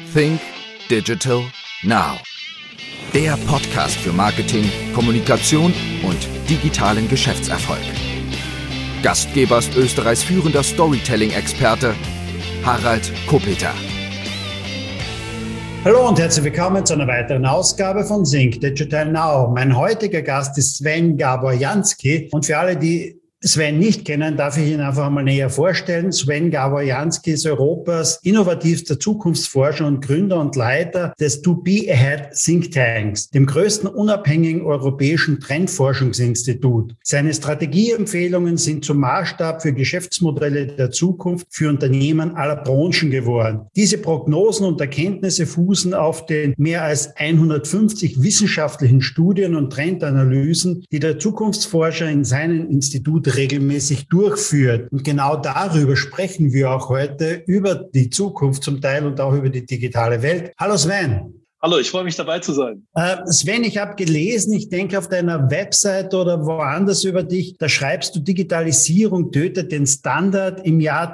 Think Digital Now. Der Podcast für Marketing, Kommunikation und digitalen Geschäftserfolg. Gastgeber ist Österreichs führender Storytelling-Experte Harald Kopeter. Hallo und herzlich willkommen zu einer weiteren Ausgabe von Think Digital Now. Mein heutiger Gast ist Sven Gabor-Jansky und für alle, die Sven nicht kennen, darf ich ihn einfach einmal näher vorstellen. Sven Gabor-Jansky ist Europas innovativster Zukunftsforscher und Gründer und Leiter des To Be Ahead Think Tanks, dem größten unabhängigen europäischen Trendforschungsinstitut. Seine Strategieempfehlungen sind zum Maßstab für Geschäftsmodelle der Zukunft für Unternehmen aller Branchen geworden. Diese Prognosen und Erkenntnisse fußen auf den mehr als 150 wissenschaftlichen Studien und Trendanalysen, die der Zukunftsforscher in seinem Institut regelmäßig durchführt. Und genau darüber sprechen wir auch heute, über die Zukunft zum Teil und auch über die digitale Welt. Hallo Sven. Hallo, ich freue mich dabei zu sein. Sven, ich habe gelesen, ich denke auf deiner Website oder woanders über dich, da schreibst du, Digitalisierung tötet den Standard. Im Jahr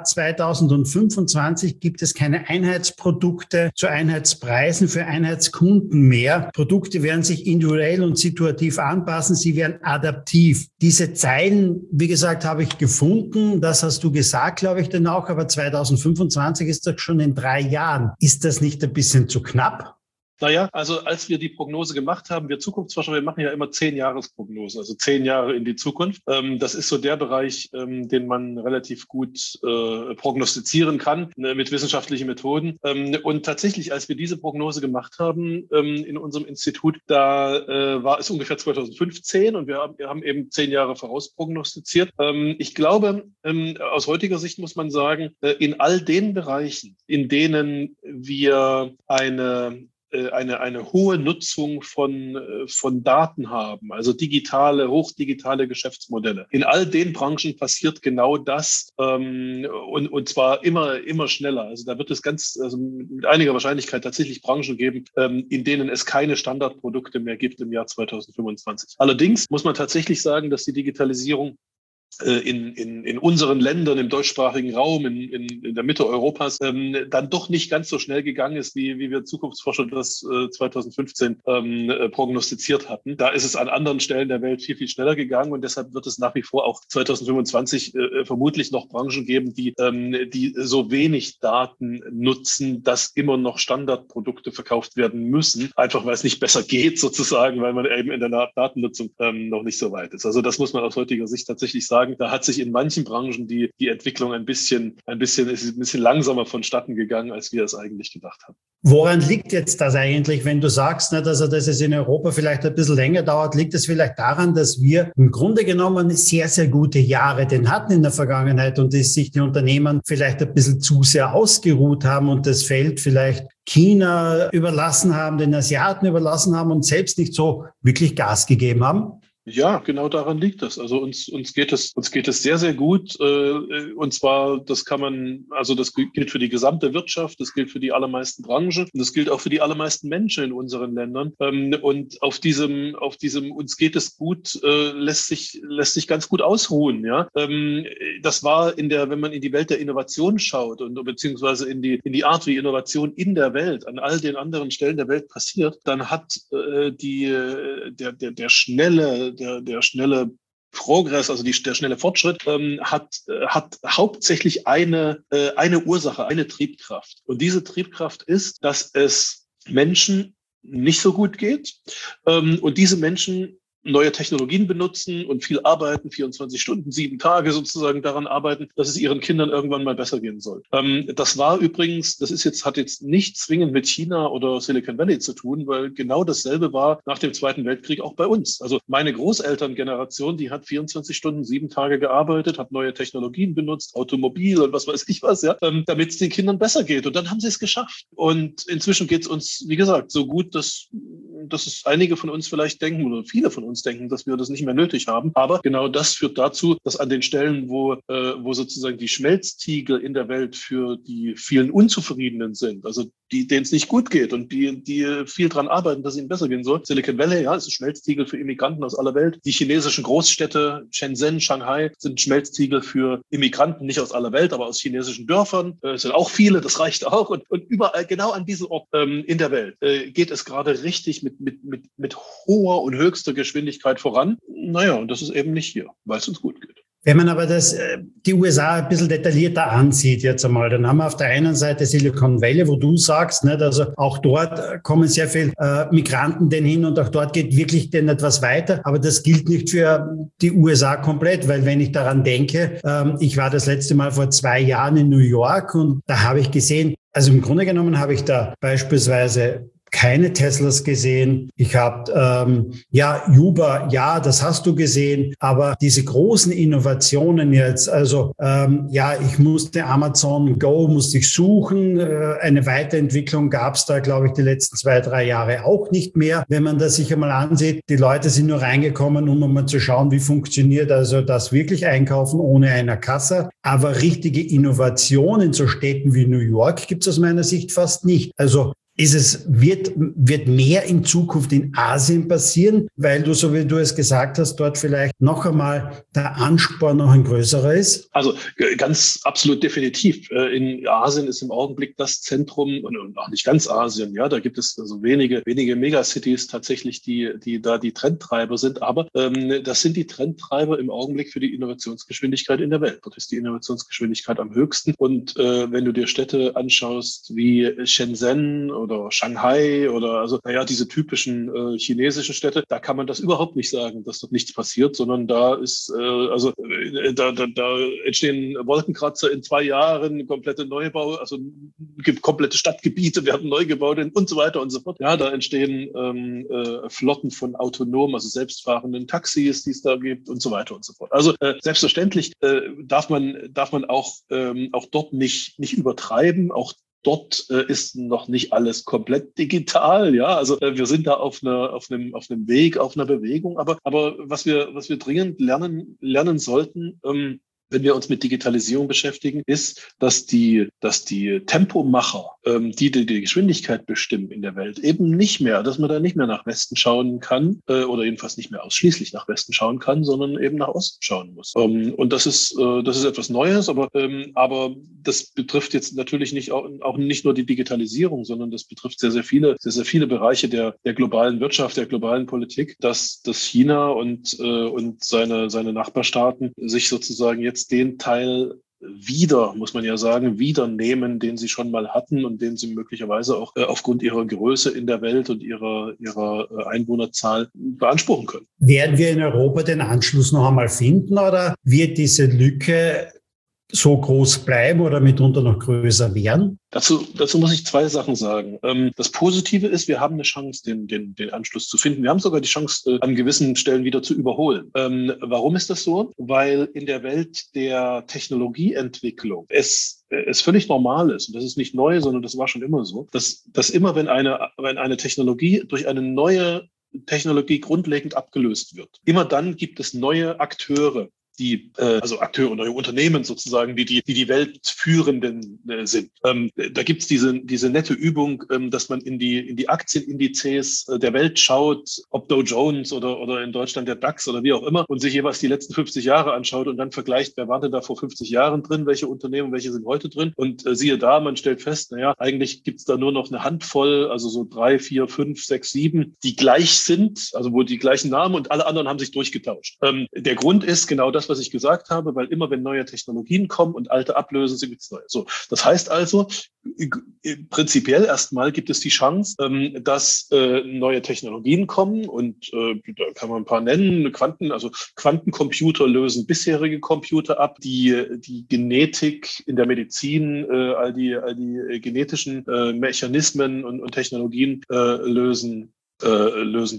2025 gibt es keine Einheitsprodukte zu Einheitspreisen für Einheitskunden mehr. Produkte werden sich individuell und situativ anpassen, sie werden adaptiv. Diese Zeilen, wie gesagt, habe ich gefunden, das hast du gesagt, glaube ich, dann auch, aber 2025 ist das schon in 3 Jahren. Ist das nicht ein bisschen zu knapp? Naja, also als wir die Prognose gemacht haben, wir Zukunftsforscher, wir machen ja immer 10-Jahres-Prognosen, also 10 Jahre in die Zukunft. Das ist so der Bereich, den man relativ gut prognostizieren kann mit wissenschaftlichen Methoden. Und tatsächlich, als wir diese Prognose gemacht haben in unserem Institut, da war es ungefähr 2015 und wir haben eben 10 Jahre voraus prognostiziert. Ich glaube, aus heutiger Sicht muss man sagen, in all den Bereichen, in denen wir eine hohe Nutzung von Daten haben, also hochdigitale Geschäftsmodelle. In all den Branchen passiert genau das und zwar immer schneller. Also da wird es mit einiger Wahrscheinlichkeit tatsächlich Branchen geben, in denen es keine Standardprodukte mehr gibt im Jahr 2025. Allerdings muss man tatsächlich sagen, dass die Digitalisierung in unseren Ländern, im deutschsprachigen Raum, in der Mitte Europas, dann doch nicht ganz so schnell gegangen ist, wie wir Zukunftsforscher das 2015 prognostiziert hatten. Da ist es an anderen Stellen der Welt viel, viel schneller gegangen und deshalb wird es nach wie vor auch 2025 vermutlich noch Branchen geben, die so wenig Daten nutzen, dass immer noch Standardprodukte verkauft werden müssen, einfach weil es nicht besser geht sozusagen, weil man eben in der Datennutzung noch nicht so weit ist. Also das muss man aus heutiger Sicht tatsächlich sagen. Da hat sich in manchen Branchen die Entwicklung ein bisschen langsamer vonstatten gegangen, als wir es eigentlich gedacht haben. Woran liegt jetzt das eigentlich, wenn du sagst, dass es in Europa vielleicht ein bisschen länger dauert? Liegt es vielleicht daran, dass wir im Grunde genommen sehr, sehr gute Jahre hatten in der Vergangenheit und dass sich die Unternehmen vielleicht ein bisschen zu sehr ausgeruht haben und das Feld vielleicht China überlassen haben, den Asiaten überlassen haben und selbst nicht so wirklich Gas gegeben haben? Ja, genau daran liegt das. Also uns geht es sehr, sehr gut. Und zwar, das gilt für die gesamte Wirtschaft, das gilt für die allermeisten Branchen und das gilt auch für die allermeisten Menschen in unseren Ländern. Und auf diesem uns geht es gut, lässt sich ganz gut ausruhen, ja. Das war wenn man in die Welt der Innovation schaut und beziehungsweise in die Art, wie Innovation in der Welt, an all den anderen Stellen der Welt passiert, dann hat der schnelle Progress, also der schnelle Fortschritt, hat hauptsächlich eine Ursache, eine Triebkraft. Und diese Triebkraft ist, dass es Menschen nicht so gut geht und diese Menschen neue Technologien benutzen und viel arbeiten, 24 Stunden, 7 Tage sozusagen daran arbeiten, dass es ihren Kindern irgendwann mal besser gehen soll. Das war übrigens, hat jetzt nicht zwingend mit China oder Silicon Valley zu tun, weil genau dasselbe war nach dem Zweiten Weltkrieg auch bei uns. Also meine Großelterngeneration, die hat 24 Stunden, 7 Tage gearbeitet, hat neue Technologien benutzt, Automobil und was weiß ich was, ja, damit es den Kindern besser geht. Und dann haben sie es geschafft. Und inzwischen geht es uns, wie gesagt, so gut, dass es einige von uns vielleicht denken oder viele von uns uns denken, dass wir das nicht mehr nötig haben. Aber genau das führt dazu, dass an den Stellen, wo sozusagen die Schmelztiegel in der Welt für die vielen Unzufriedenen sind, also denen es nicht gut geht und die viel dran arbeiten, dass es ihnen besser gehen soll. Silicon Valley, ja, ist ein Schmelztiegel für Immigranten aus aller Welt. Die chinesischen Großstädte, Shenzhen, Shanghai, sind Schmelztiegel für Immigranten, nicht aus aller Welt, aber aus chinesischen Dörfern. Es sind auch viele, das reicht auch. Und überall, genau an diesen Orten in der Welt, geht es gerade richtig mit hoher und höchster Geschwindigkeit voran. Naja, und das ist eben nicht hier, weil es uns gut geht. Wenn man aber die USA ein bisschen detaillierter ansieht jetzt einmal, dann haben wir auf der einen Seite Silicon Valley, wo du sagst, nicht, also auch dort kommen sehr viele Migranten denn hin und auch dort geht wirklich denn etwas weiter. Aber das gilt nicht für die USA komplett, weil wenn ich daran denke, ich war das letzte Mal vor 2 Jahren in New York und da habe ich gesehen, also im Grunde genommen habe ich da beispielsweise keine Teslas gesehen. Ich habe, Uber, ja, das hast du gesehen. Aber diese großen Innovationen jetzt, also ich musste Amazon Go, musste ich suchen. Eine Weiterentwicklung gab es da, glaube ich, die letzten 2, 3 Jahre auch nicht mehr. Wenn man das sich einmal ansieht, die Leute sind nur reingekommen, um mal zu schauen, wie funktioniert also das wirklich Einkaufen ohne einer Kasse. Aber richtige Innovationen in so Städten wie New York gibt es aus meiner Sicht fast nicht. Also wird mehr in Zukunft in Asien passieren, weil du, so wie du es gesagt hast, dort vielleicht noch einmal der Ansporn noch ein größerer ist? Also ganz absolut definitiv. In Asien ist im Augenblick das Zentrum, und auch nicht ganz Asien, ja, da gibt es also wenige Megacities tatsächlich, die da die Trendtreiber sind, aber das sind die Trendtreiber im Augenblick für die Innovationsgeschwindigkeit in der Welt. Dort ist die Innovationsgeschwindigkeit am höchsten und wenn du dir Städte anschaust wie Shenzhen oder Shanghai oder diese typischen chinesischen Städte, da kann man das überhaupt nicht sagen, dass dort nichts passiert, sondern da ist da entstehen Wolkenkratzer in 2 Jahren, komplette Neubau, also komplette Stadtgebiete werden neu gebaut und so weiter und so fort. Ja, da entstehen Flotten von autonomen, also selbstfahrenden Taxis, die es da gibt und so weiter und so fort. Also selbstverständlich darf man auch dort nicht übertreiben, auch dort ist noch nicht alles komplett digital, ja. Also wir sind da auf einem Weg, auf einer Bewegung. Aber was wir dringend lernen sollten, wenn wir uns mit Digitalisierung beschäftigen, ist, dass die Tempomacher, die Geschwindigkeit bestimmen in der Welt, eben dass man da nicht mehr nach Westen schauen kann, oder jedenfalls nicht mehr ausschließlich nach Westen schauen kann, sondern eben nach Osten schauen muss. Und das ist etwas Neues, aber das betrifft jetzt natürlich auch nicht nur die Digitalisierung, sondern das betrifft sehr, sehr viele Bereiche der globalen Wirtschaft, der globalen Politik, dass China und seine Nachbarstaaten sich sozusagen jetzt den Teil wieder nehmen, den sie schon mal hatten und den sie möglicherweise auch aufgrund ihrer Größe in der Welt und ihrer Einwohnerzahl beanspruchen können. Werden wir in Europa den Anschluss noch einmal finden oder wird diese Lücke so groß bleiben oder mitunter noch größer werden? Dazu muss ich 2 Sachen sagen. Das Positive ist, wir haben eine Chance, den Anschluss zu finden. Wir haben sogar die Chance, an gewissen Stellen wieder zu überholen. Warum ist das so? Weil in der Welt der Technologieentwicklung es völlig normal ist, und das ist nicht neu, sondern das war schon immer so, dass immer, wenn eine Technologie durch eine neue Technologie grundlegend abgelöst wird, immer dann gibt es neue Akteure, neue Unternehmen sozusagen, die Weltführenden sind. Da gibt's diese nette Übung, dass man in die Aktienindizes der Welt schaut, ob Dow Jones oder in Deutschland der DAX oder wie auch immer, und sich jeweils die letzten 50 Jahre anschaut und dann vergleicht, wer war denn da vor 50 Jahren drin, welche Unternehmen, welche sind heute drin. Und siehe da, man stellt fest, eigentlich gibt's da nur noch eine Handvoll, also so 3, 4, 5, 6, 7, die gleich sind, also wo die gleichen Namen, und alle anderen haben sich durchgetauscht. Der Grund ist genau das, was ich gesagt habe, weil immer, wenn neue Technologien kommen und alte ablösen, so gibt's neue. So, das heißt also, prinzipiell erstmal gibt es die Chance, dass neue Technologien kommen und da kann man ein paar nennen. Quantencomputer lösen bisherige Computer ab, die Genetik in der Medizin, all die genetischen Mechanismen und Technologien lösen die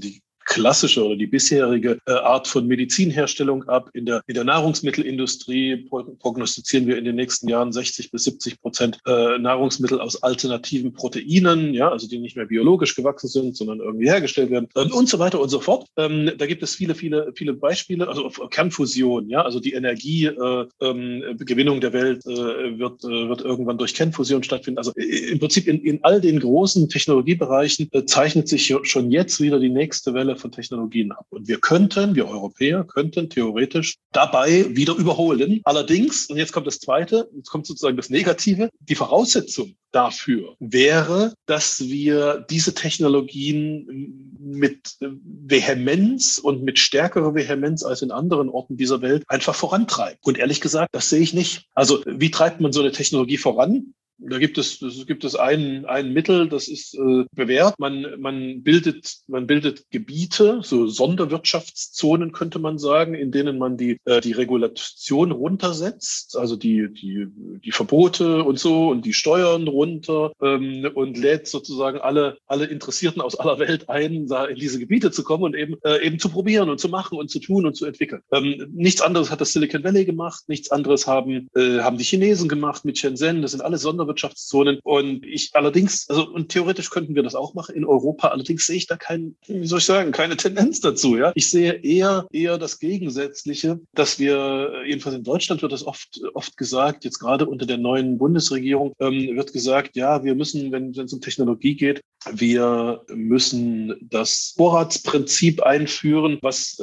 klassische oder die bisherige Art von Medizinherstellung ab. In der Nahrungsmittelindustrie prognostizieren wir in den nächsten Jahren 60-70% Nahrungsmittel aus alternativen Proteinen, ja, also die nicht mehr biologisch gewachsen sind, sondern irgendwie hergestellt werden und so weiter und so fort. Da gibt es viele Beispiele, also auf Kernfusion, ja, also die Energiegewinnung der Welt wird irgendwann durch Kernfusion stattfinden. Also im Prinzip in all den großen Technologiebereichen zeichnet sich schon jetzt wieder die nächste Welle von Technologien ab. Und wir Europäer könnten theoretisch dabei wieder überholen. Allerdings, und jetzt kommt das Zweite, jetzt kommt sozusagen das Negative, die Voraussetzung dafür wäre, dass wir diese Technologien mit Vehemenz und mit stärkerer Vehemenz als in anderen Orten dieser Welt einfach vorantreiben. Und ehrlich gesagt, das sehe ich nicht. Also wie treibt man so eine Technologie voran? Da gibt es ein Mittel, das ist bewährt. Man bildet Gebiete, so Sonderwirtschaftszonen könnte man sagen, in denen man die Regulation runtersetzt, also die Verbote und so und die Steuern runter und lädt sozusagen alle Interessierten aus aller Welt ein, da in diese Gebiete zu kommen und eben zu probieren und zu machen und zu tun und zu entwickeln. Nichts anderes hat das Silicon Valley gemacht, nichts anderes haben die Chinesen gemacht mit Shenzhen. Das sind alles Sonderwirtschaftszonen. Und und theoretisch könnten wir das auch machen in Europa. Allerdings sehe ich da keine Tendenz dazu, ja. Ich sehe eher das Gegensätzliche, dass wir, jedenfalls in Deutschland wird das oft gesagt, jetzt gerade unter der neuen Bundesregierung, wird gesagt, ja, wir müssen, wenn es um Technologie geht, wir müssen das Vorratsprinzip einführen, das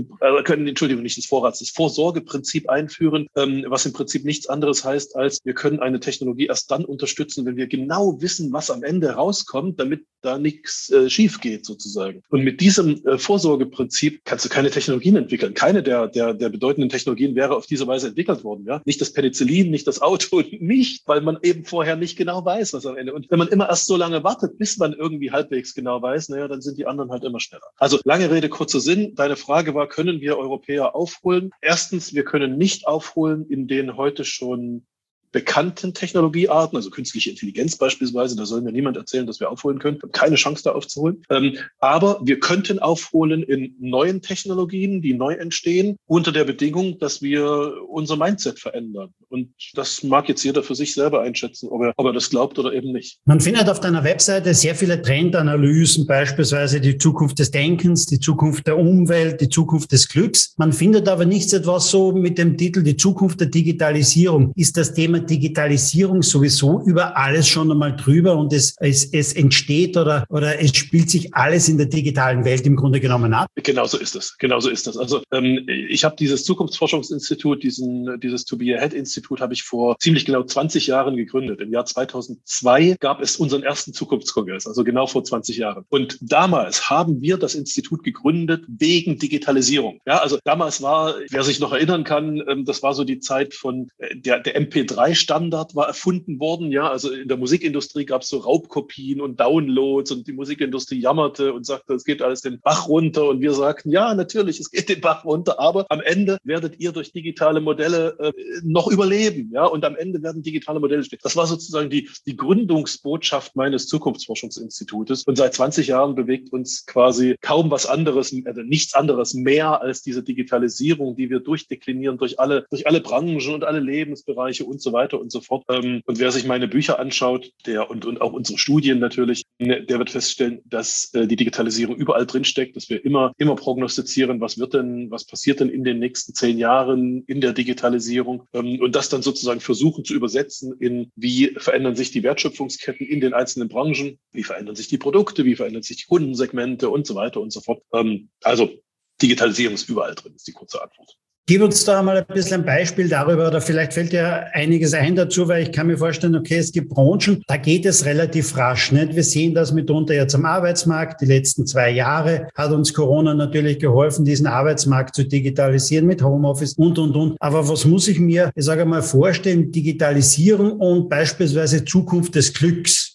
Vorsorgeprinzip einführen, was im Prinzip nichts anderes heißt, als wir können eine Technologie erst dann unterstützen, wenn wir genau wissen, was am Ende rauskommt, damit da nichts schief geht sozusagen. Und mit diesem Vorsorgeprinzip kannst du keine Technologien entwickeln. Keine der bedeutenden Technologien wäre auf diese Weise entwickelt worden. Ja? Nicht das Penicillin, nicht das Auto, nicht, weil man eben vorher nicht genau weiß, was am Ende. Und wenn man immer erst so lange wartet, bis man irgendwie halbwegs genau weiß, dann sind die anderen halt immer schneller. Also lange Rede, kurzer Sinn. Deine Frage war, können wir Europäer aufholen? Erstens, wir können nicht aufholen in den heute schon bekannten Technologiearten, also künstliche Intelligenz beispielsweise, da soll mir niemand erzählen, dass wir aufholen können. Wir haben keine Chance, da aufzuholen. Aber wir könnten aufholen in neuen Technologien, die neu entstehen, unter der Bedingung, dass wir unser Mindset verändern. Und das mag jetzt jeder für sich selber einschätzen, ob er das glaubt oder eben nicht. Man findet auf deiner Webseite sehr viele Trendanalysen, beispielsweise die Zukunft des Denkens, die Zukunft der Umwelt, die Zukunft des Glücks. Man findet aber nichts etwas so mit dem Titel die Zukunft der Digitalisierung. Ist das Thema Digitalisierung sowieso über alles schon einmal drüber und es entsteht oder es spielt sich alles in der digitalen Welt im Grunde genommen ab? Genauso ist es. Also ich habe dieses Zukunftsforschungsinstitut, dieses To Be Ahead Institut habe ich vor ziemlich genau 20 Jahren gegründet. Im Jahr 2002 gab es unseren ersten Zukunftskongress, also genau vor 20 Jahren. Und damals haben wir das Institut gegründet wegen Digitalisierung. Ja, also damals war, wer sich noch erinnern kann, das war so die Zeit von der MP3-Standard war erfunden worden. Ja, also in der Musikindustrie gab es so Raubkopien und Downloads und die Musikindustrie jammerte und sagte, es geht alles den Bach runter. Und wir sagten, ja, natürlich, es geht den Bach runter, aber am Ende werdet ihr durch digitale Modelle noch überleben. Ja, und am Ende werden digitale Modelle stehen. Das war sozusagen die Gründungsbotschaft meines Zukunftsforschungsinstitutes. Und seit 20 Jahren bewegt uns quasi kaum was anderes, nichts anderes mehr als diese Digitalisierung, die wir durchdeklinieren durch alle Branchen und alle Lebensbereiche und so weiter und so fort. Und wer sich meine Bücher anschaut, und auch unsere Studien natürlich, der wird feststellen, dass die Digitalisierung überall drinsteckt, dass wir immer prognostizieren, was passiert denn in den nächsten 10 Jahren in der Digitalisierung und das dann sozusagen versuchen zu übersetzen in, wie verändern sich die Wertschöpfungsketten in den einzelnen Branchen, wie verändern sich die Produkte, wie verändern sich die Kundensegmente und so weiter und so fort. Also Digitalisierung ist überall drin, ist die kurze Antwort. Gib uns da mal ein bisschen ein Beispiel darüber, oder vielleicht fällt dir einiges ein dazu, weil ich kann mir vorstellen, okay, es gibt Branchen, da geht es relativ rasch, nicht? Wir sehen das mitunter jetzt am Arbeitsmarkt. Die letzten 2 Jahre hat uns Corona natürlich geholfen, diesen Arbeitsmarkt zu digitalisieren mit Homeoffice und. Aber was muss ich mir, vorstellen, Digitalisierung und beispielsweise Zukunft des Glücks?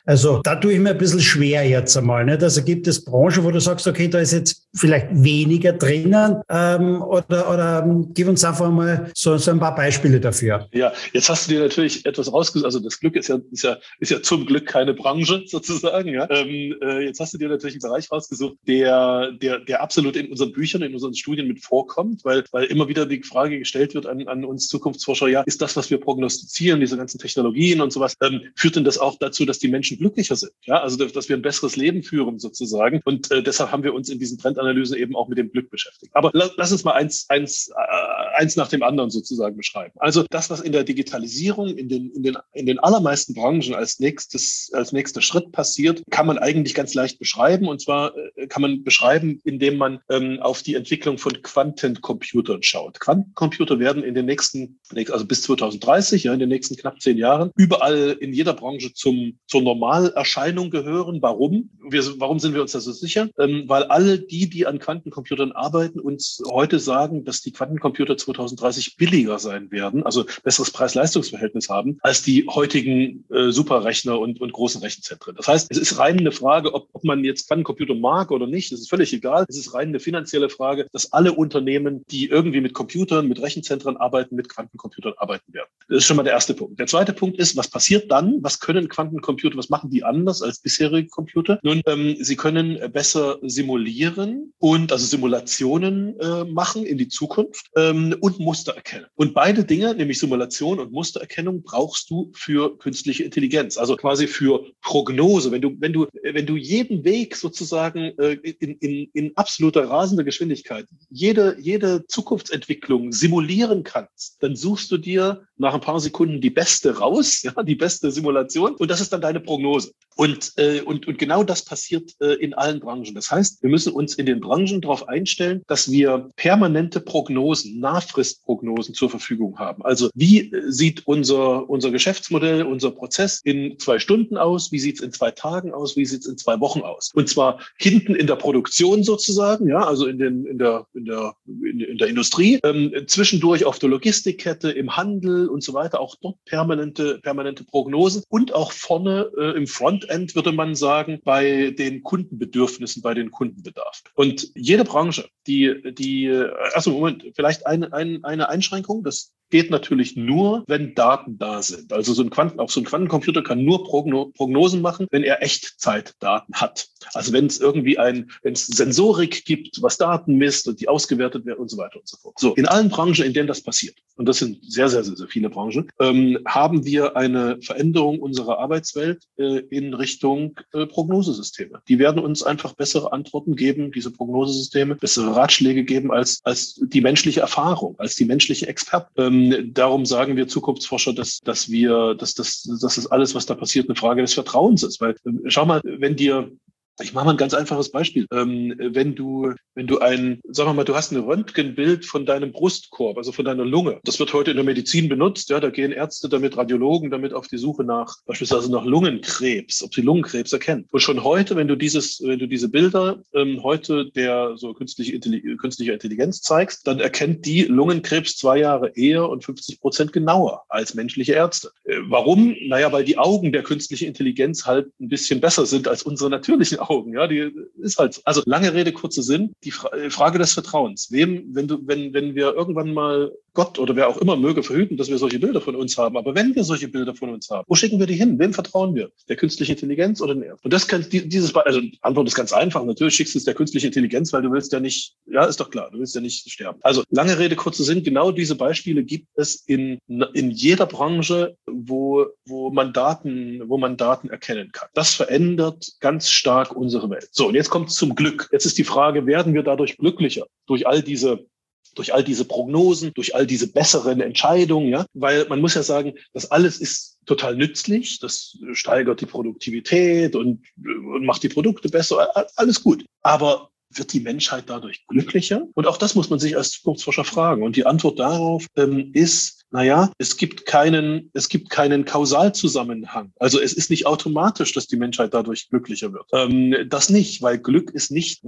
Also da tue ich mir ein bisschen schwer jetzt einmal. Nicht? Also gibt es Branchen, wo du sagst, okay, da ist jetzt vielleicht weniger drinnen oder gib uns einfach mal so ein paar Beispiele dafür. Ja, jetzt hast du dir natürlich etwas rausgesucht. Also das Glück ist ja zum Glück keine Branche sozusagen. Ja. Jetzt hast du dir natürlich einen Bereich rausgesucht, der absolut in unseren Büchern, in unseren Studien mit vorkommt, weil immer wieder die Frage gestellt wird an uns Zukunftsforscher, ja, ist das, was wir prognostizieren, diese ganzen Technologien und sowas, führt denn das auch dazu, dass die Menschen glücklicher sind? Ja, also dass wir ein besseres Leben führen sozusagen. Und deshalb haben wir uns in diesen Trendanalysen eben auch mit dem Glück beschäftigt. Aber lass uns mal eins nach dem anderen sozusagen beschreiben. Also das, was in der Digitalisierung in den allermeisten Branchen als nächster Schritt passiert, kann man eigentlich ganz leicht beschreiben. Und zwar kann man beschreiben, indem man auf die Entwicklung von Quantencomputern schaut. Quantencomputer werden in den nächsten, also bis 2030, ja, in den nächsten knapp 10 Jahren, überall in jeder Branche zur Normalerscheinung gehören. Warum? Warum sind wir uns da so sicher? Weil alle die an Quantencomputern arbeiten, uns heute sagen, dass die Quantencomputer 2030 billiger sein werden, also besseres Preis-Leistungs-Verhältnis haben, als die heutigen Superrechner und großen Rechenzentren. Das heißt, es ist rein eine Frage, ob man jetzt Quantencomputer mag oder nicht. Das ist völlig egal. Es ist rein eine finanzielle Frage, dass alle Unternehmen, die irgendwie mit Computern, mit Rechenzentren arbeiten, mit Quantencomputern arbeiten werden. Das ist schon mal der erste Punkt. Der zweite Punkt ist, was passiert dann? Was können Quantencomputer, was machen die anders als bisherige Computer? Nun, sie können besser simulieren und also Simulationen machen in die Zukunft und Muster erkennen. Und beide Dinge, nämlich Simulation und Mustererkennung, brauchst du für künstliche Intelligenz, also quasi für Prognose. Wenn du jeden Weg sozusagen in absoluter rasender Geschwindigkeit jede Zukunftsentwicklung simulieren kannst, dann suchst du dir nach ein paar Sekunden die beste raus, ja, die beste Simulation, und das ist dann deine Prognose. Und genau das passiert in allen Branchen. Das heißt, wir müssen uns in den Branchen darauf einstellen, dass wir permanente Prognosen, Nahfristprognosen zur Verfügung haben. Also wie sieht unser Geschäftsmodell, unser Prozess in 2 Stunden aus? Wie sieht es in 2 Tagen aus? Wie sieht es in 2 Wochen aus? Und zwar hinten in der Produktion sozusagen, ja, also in der Industrie, zwischendurch auf der Logistikkette, im Handel und so weiter, auch dort permanente Prognosen und auch vorne im Frontend, würde man sagen, bei den Kundenbedürfnissen, bei den Kundenbedarf. Und jede Branche, vielleicht eine Einschränkung, das geht natürlich nur, wenn Daten da sind. Also so ein Quantencomputer kann nur Prognosen machen, wenn er Echtzeitdaten hat. Also wenn es Sensorik gibt, was Daten misst und die ausgewertet werden und so weiter und so fort. So, in allen Branchen, in denen das passiert, und das sind sehr, sehr, sehr, sehr viele Branchen, haben wir eine Veränderung unserer Arbeitswelt in Richtung Prognosesysteme. Die werden uns einfach bessere Antworten geben, diese Prognosesysteme, bessere Ratschläge geben als die menschliche Erfahrung, als die menschliche Experten. Darum sagen wir Zukunftsforscher, dass das alles, was da passiert, eine Frage des Vertrauens ist. Weil, schau mal, ich mache mal ein ganz einfaches Beispiel. Wenn du sagen wir mal, du hast ein Röntgenbild von deinem Brustkorb, also von deiner Lunge. Das wird heute in der Medizin benutzt. Ja, da gehen Ärzte damit, Radiologen damit auf die Suche beispielsweise nach Lungenkrebs, ob sie Lungenkrebs erkennen. Und schon heute, wenn du diese Bilder heute der so künstlicher Intelligenz zeigst, dann erkennt die Lungenkrebs 2 Jahre eher und 50% genauer als menschliche Ärzte. Warum? Naja, weil die Augen der künstlichen Intelligenz halt ein bisschen besser sind als unsere natürlichen Augen, ja, die ist halt so. Also lange Rede, kurzer Sinn, die Frage des Vertrauens. Wenn wir irgendwann mal, Gott oder wer auch immer möge verhüten, dass wir solche Bilder von uns haben, aber wenn wir solche Bilder von uns haben, wo schicken wir die hin? Wem vertrauen wir? Der künstlichen Intelligenz oder den Ärzten? Und das kann also die Antwort ist ganz einfach. Natürlich schickst du es der künstlichen Intelligenz, weil du willst ja nicht, ja, ist doch klar, du willst ja nicht sterben. Also lange Rede, kurzer Sinn, genau diese Beispiele gibt es in jeder Branche, wo man Daten erkennen kann. Das verändert ganz stark unsere Welt. So, und jetzt kommt es zum Glück. Jetzt ist die Frage, werden wir dadurch glücklicher? Durch all diese Prognosen, durch all diese besseren Entscheidungen, ja? Weil man muss ja sagen, das alles ist total nützlich. Das steigert die Produktivität und macht die Produkte besser. Alles gut. Aber wird die Menschheit dadurch glücklicher? Und auch das muss man sich als Zukunftsforscher fragen. Und die Antwort darauf ist, es gibt keinen Kausalzusammenhang. Also es ist nicht automatisch, dass die Menschheit dadurch glücklicher wird. Das nicht, weil Glück ist nicht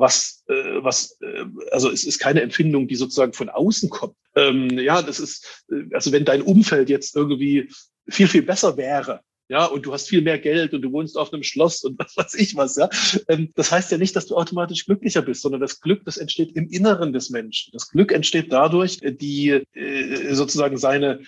also es ist keine Empfindung, die sozusagen von außen kommt. Das ist, also wenn dein Umfeld jetzt irgendwie viel, viel besser wäre, ja, und du hast viel mehr Geld und du wohnst auf einem Schloss und was weiß ich was, ja. Das heißt ja nicht, dass du automatisch glücklicher bist, sondern das Glück, das entsteht im Inneren des Menschen. Das Glück entsteht dadurch, die sozusagen seine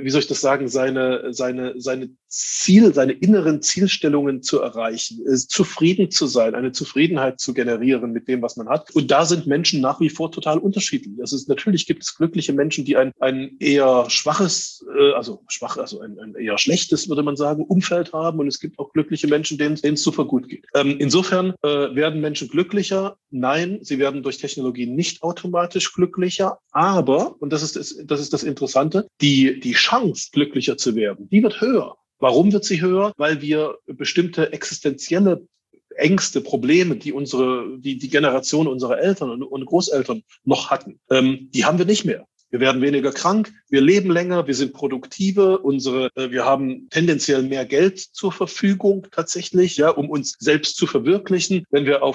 inneren Zielstellungen zu erreichen, zufrieden zu sein, eine Zufriedenheit zu generieren mit dem, was man hat. Und da sind Menschen nach wie vor total unterschiedlich. Natürlich gibt es glückliche Menschen, die ein eher schwaches, ein eher schlechtes, würde man sagen, Umfeld haben. Und es gibt auch glückliche Menschen, denen es super gut geht. Insofern werden Menschen glücklicher. Nein, sie werden durch Technologie nicht automatisch glücklicher. Aber, und das ist das Interessante, die Chance, glücklicher zu werden, die wird höher. Warum wird sie höher? Weil wir bestimmte existenzielle Ängste, Probleme, die Generation unserer Eltern und Großeltern noch hatten, die haben wir nicht mehr. Wir werden weniger krank, wir leben länger, wir sind produktiver, wir haben tendenziell mehr Geld zur Verfügung tatsächlich, ja, um uns selbst zu verwirklichen. Wenn wir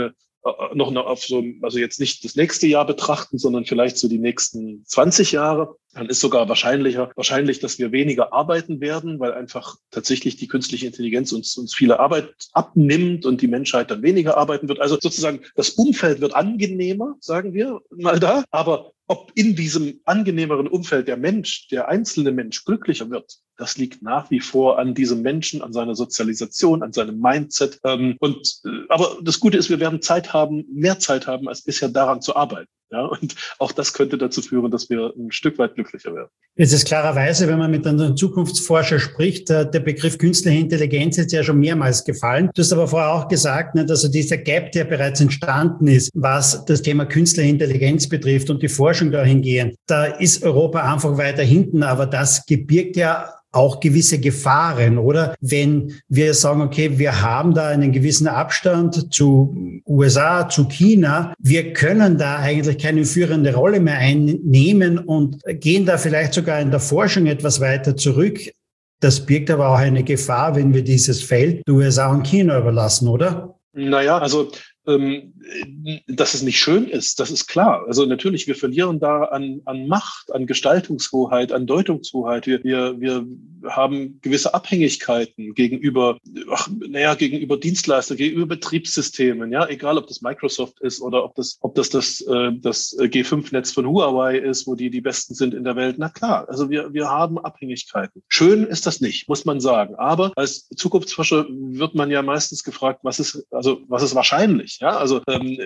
also jetzt nicht das nächste Jahr betrachten, sondern vielleicht so die nächsten 20 Jahre, dann ist sogar wahrscheinlich, dass wir weniger arbeiten werden, weil einfach tatsächlich die künstliche Intelligenz uns viele Arbeit abnimmt und die Menschheit dann weniger arbeiten wird. Also sozusagen das Umfeld wird angenehmer, sagen wir mal da, aber ob in diesem angenehmeren Umfeld der einzelne Mensch glücklicher wird, das liegt nach wie vor an diesem Menschen, an seiner Sozialisation, an seinem Mindset. Aber das Gute ist, wir werden mehr Zeit haben, als bisher daran zu arbeiten. Ja, und auch das könnte dazu führen, dass wir ein Stück weit glücklicher werden. Jetzt ist klarerweise, wenn man mit einem Zukunftsforscher spricht, der Begriff künstliche Intelligenz ist ja schon mehrmals gefallen. Du hast aber vorher auch gesagt, also dieser Gap, der bereits entstanden ist, was das Thema künstliche Intelligenz betrifft und die Forschung dahingehend, da ist Europa einfach weiter hinten, aber das gebirgt ja auch gewisse Gefahren, oder? Wenn wir sagen, okay, wir haben da einen gewissen Abstand zu USA, zu China, wir können da eigentlich keine führende Rolle mehr einnehmen und gehen da vielleicht sogar in der Forschung etwas weiter zurück. Das birgt aber auch eine Gefahr, wenn wir dieses Feld USA und China überlassen, oder? Naja, also dass es nicht schön ist, das ist klar. Also natürlich, wir verlieren da an Macht, an Gestaltungshoheit, an Deutungshoheit. Wir haben gewisse Abhängigkeiten gegenüber Dienstleistern, gegenüber Betriebssystemen, ja, egal ob das Microsoft ist oder ob das G5-Netz von Huawei ist, wo die besten sind in der Welt. Na klar, also wir haben Abhängigkeiten. Schön ist das nicht, muss man sagen. Aber als Zukunftsforscher wird man ja meistens gefragt, was ist wahrscheinlich? Ja, also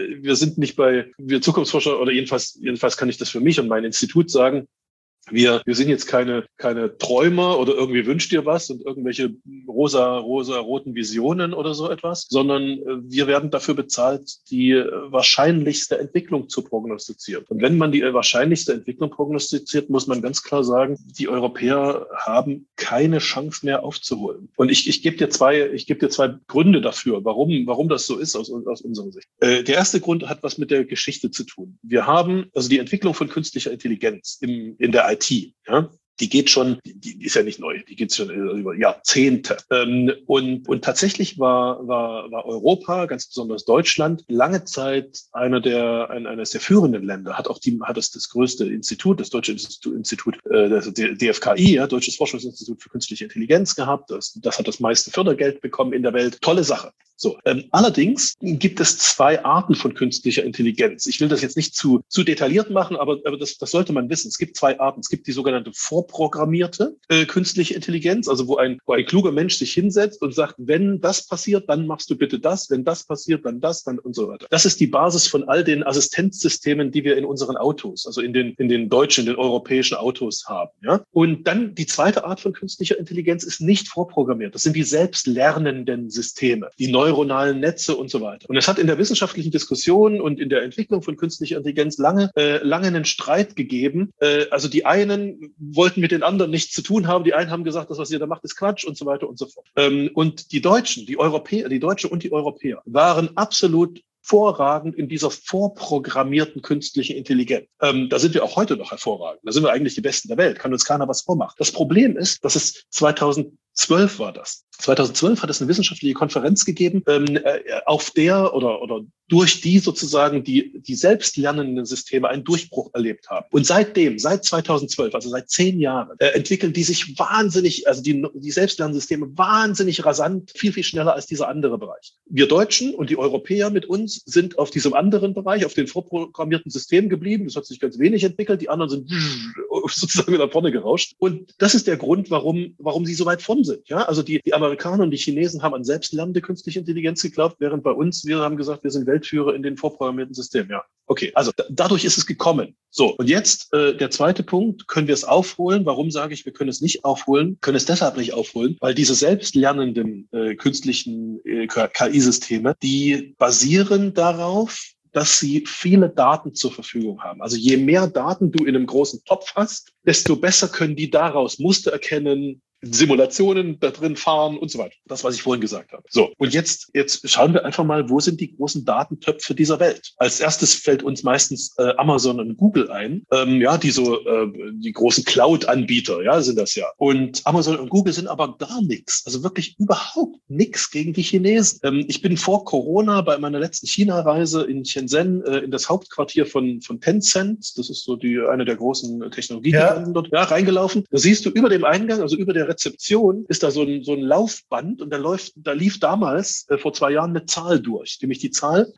wir Zukunftsforscher, oder jedenfalls kann ich das für mich und mein Institut sagen, wir sind jetzt keine Träumer oder irgendwie wünscht dir was und irgendwelche roten Visionen oder so etwas, sondern wir werden dafür bezahlt, die wahrscheinlichste Entwicklung zu prognostizieren. Und wenn man die wahrscheinlichste Entwicklung prognostiziert, muss man ganz klar sagen, die Europäer haben keine Chance mehr aufzuholen. Und ich gebe dir zwei Gründe dafür, warum das so ist aus unserer Sicht. Der erste Grund hat was mit der Geschichte zu tun. Wir haben also die Entwicklung von künstlicher Intelligenz in der IT, ja, die ist ja nicht neu, die geht schon über Jahrzehnte. Und tatsächlich war Europa, ganz besonders Deutschland, lange Zeit eines der führenden Länder, hat das größte Institut, das Deutsche Institut, das DFKI, ja, Deutsches Forschungsinstitut für Künstliche Intelligenz gehabt. Das hat das meiste Fördergeld bekommen in der Welt. Tolle Sache. So, allerdings gibt es zwei Arten von künstlicher Intelligenz. Ich will das jetzt nicht zu detailliert machen, aber das sollte man wissen. Es gibt zwei Arten. Es gibt die sogenannte vorprogrammierte künstliche Intelligenz, also wo ein kluger Mensch sich hinsetzt und sagt, wenn das passiert, dann machst du bitte das, wenn das passiert, dann das, dann und so weiter. Das ist die Basis von all den Assistenzsystemen, die wir in unseren Autos, also in den deutschen, in den europäischen Autos haben. Ja? Und dann die zweite Art von künstlicher Intelligenz ist nicht vorprogrammiert. Das sind die selbstlernenden Systeme, die neuronalen Netze und so weiter. Und es hat in der wissenschaftlichen Diskussion und in der Entwicklung von künstlicher Intelligenz lange einen Streit gegeben. Also die einen wollten mit den anderen nichts zu tun haben. Die einen haben gesagt, das, was ihr da macht, ist Quatsch und so weiter und so fort. Und die Deutschen, die Deutsche und die Europäer waren absolut hervorragend in dieser vorprogrammierten künstlichen Intelligenz. Da sind wir auch heute noch hervorragend. Da sind wir eigentlich die Besten der Welt. Kann uns keiner was vormachen. Das Problem ist, dass es 2010 2012 war das. 2012 hat es eine wissenschaftliche Konferenz gegeben, auf der oder durch die sozusagen die selbstlernenden Systeme einen Durchbruch erlebt haben. Und seit 2012, also seit 10 Jahren, entwickeln die sich wahnsinnig, also die selbstlernenden Systeme wahnsinnig rasant, viel, viel schneller als dieser andere Bereich. Wir Deutschen und die Europäer mit uns sind auf diesem anderen Bereich, auf den vorprogrammierten Systemen geblieben. Das hat sich ganz wenig entwickelt. Die anderen sind sozusagen nach vorne gerauscht. Und das ist der Grund, warum sie so weit vorn sind. Ja, also die Amerikaner und die Chinesen haben an selbstlernende künstliche Intelligenz geglaubt, während bei uns, wir haben gesagt, wir sind Weltführer in den vorprogrammierten Systemen. Ja, okay, also dadurch ist es gekommen. So, und jetzt der zweite Punkt, können wir es aufholen? Warum sage ich, wir können es nicht aufholen? Können es deshalb nicht aufholen, weil diese selbstlernenden künstlichen KI-Systeme, die basieren darauf, dass sie viele Daten zur Verfügung haben. Also je mehr Daten du in einem großen Topf hast, desto besser können die daraus Muster erkennen, Simulationen da drin fahren und so weiter. Das, was ich vorhin gesagt habe. So, und jetzt schauen wir einfach mal, wo sind die großen Datentöpfe dieser Welt? Als erstes fällt uns meistens Amazon und Google ein. Die großen Cloud-Anbieter, ja, sind das ja. Und Amazon und Google sind aber gar nichts. Also wirklich überhaupt nichts gegen die Chinesen. Ich bin vor Corona bei meiner letzten China-Reise in Shenzhen in das Hauptquartier von Tencent. Das ist so eine der großen Technologiegiganten dort, reingelaufen. Da siehst du über dem Eingang, also über der Rezeption, ist da so ein Laufband und da lief damals vor 2 Jahren eine Zahl durch, nämlich die Zahl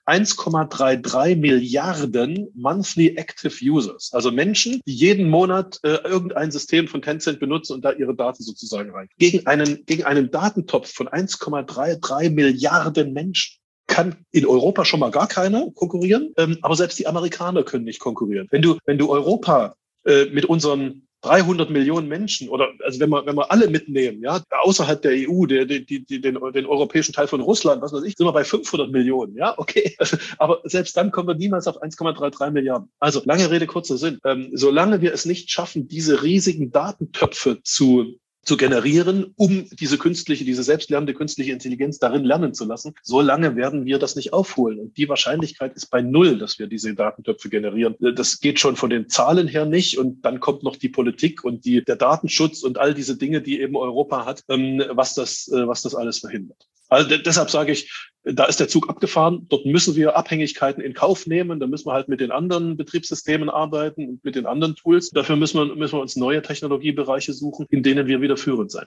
1,33 Milliarden Monthly Active Users, also Menschen, die jeden Monat irgendein System von Tencent benutzen und da ihre Daten sozusagen rein. Gegen einen Datentopf von 1,33 Milliarden Menschen kann in Europa schon mal gar keiner konkurrieren, aber selbst die Amerikaner können nicht konkurrieren. Wenn du Europa mit unseren 300 Millionen Menschen also wenn wir alle mitnehmen, ja, außerhalb der EU, den europäischen Teil von Russland, was weiß ich, sind wir bei 500 Millionen, ja, okay. Aber selbst dann kommen wir niemals auf 1,33 Milliarden. Also, lange Rede, kurzer Sinn. Solange wir es nicht schaffen, diese riesigen Datentöpfe zu generieren, um diese selbstlernende künstliche Intelligenz darin lernen zu lassen, so lange werden wir das nicht aufholen. Und die Wahrscheinlichkeit ist bei 0, dass wir diese Datentöpfe generieren. Das geht schon von den Zahlen her nicht. Und dann kommt noch die Politik und der Datenschutz und all diese Dinge, die eben Europa hat, was das alles verhindert. Also deshalb sage ich, da ist der Zug abgefahren. Dort müssen wir Abhängigkeiten in Kauf nehmen. Da müssen wir halt mit den anderen Betriebssystemen arbeiten und mit den anderen Tools. Dafür müssen wir uns neue Technologiebereiche suchen, in denen wir wieder führend sein.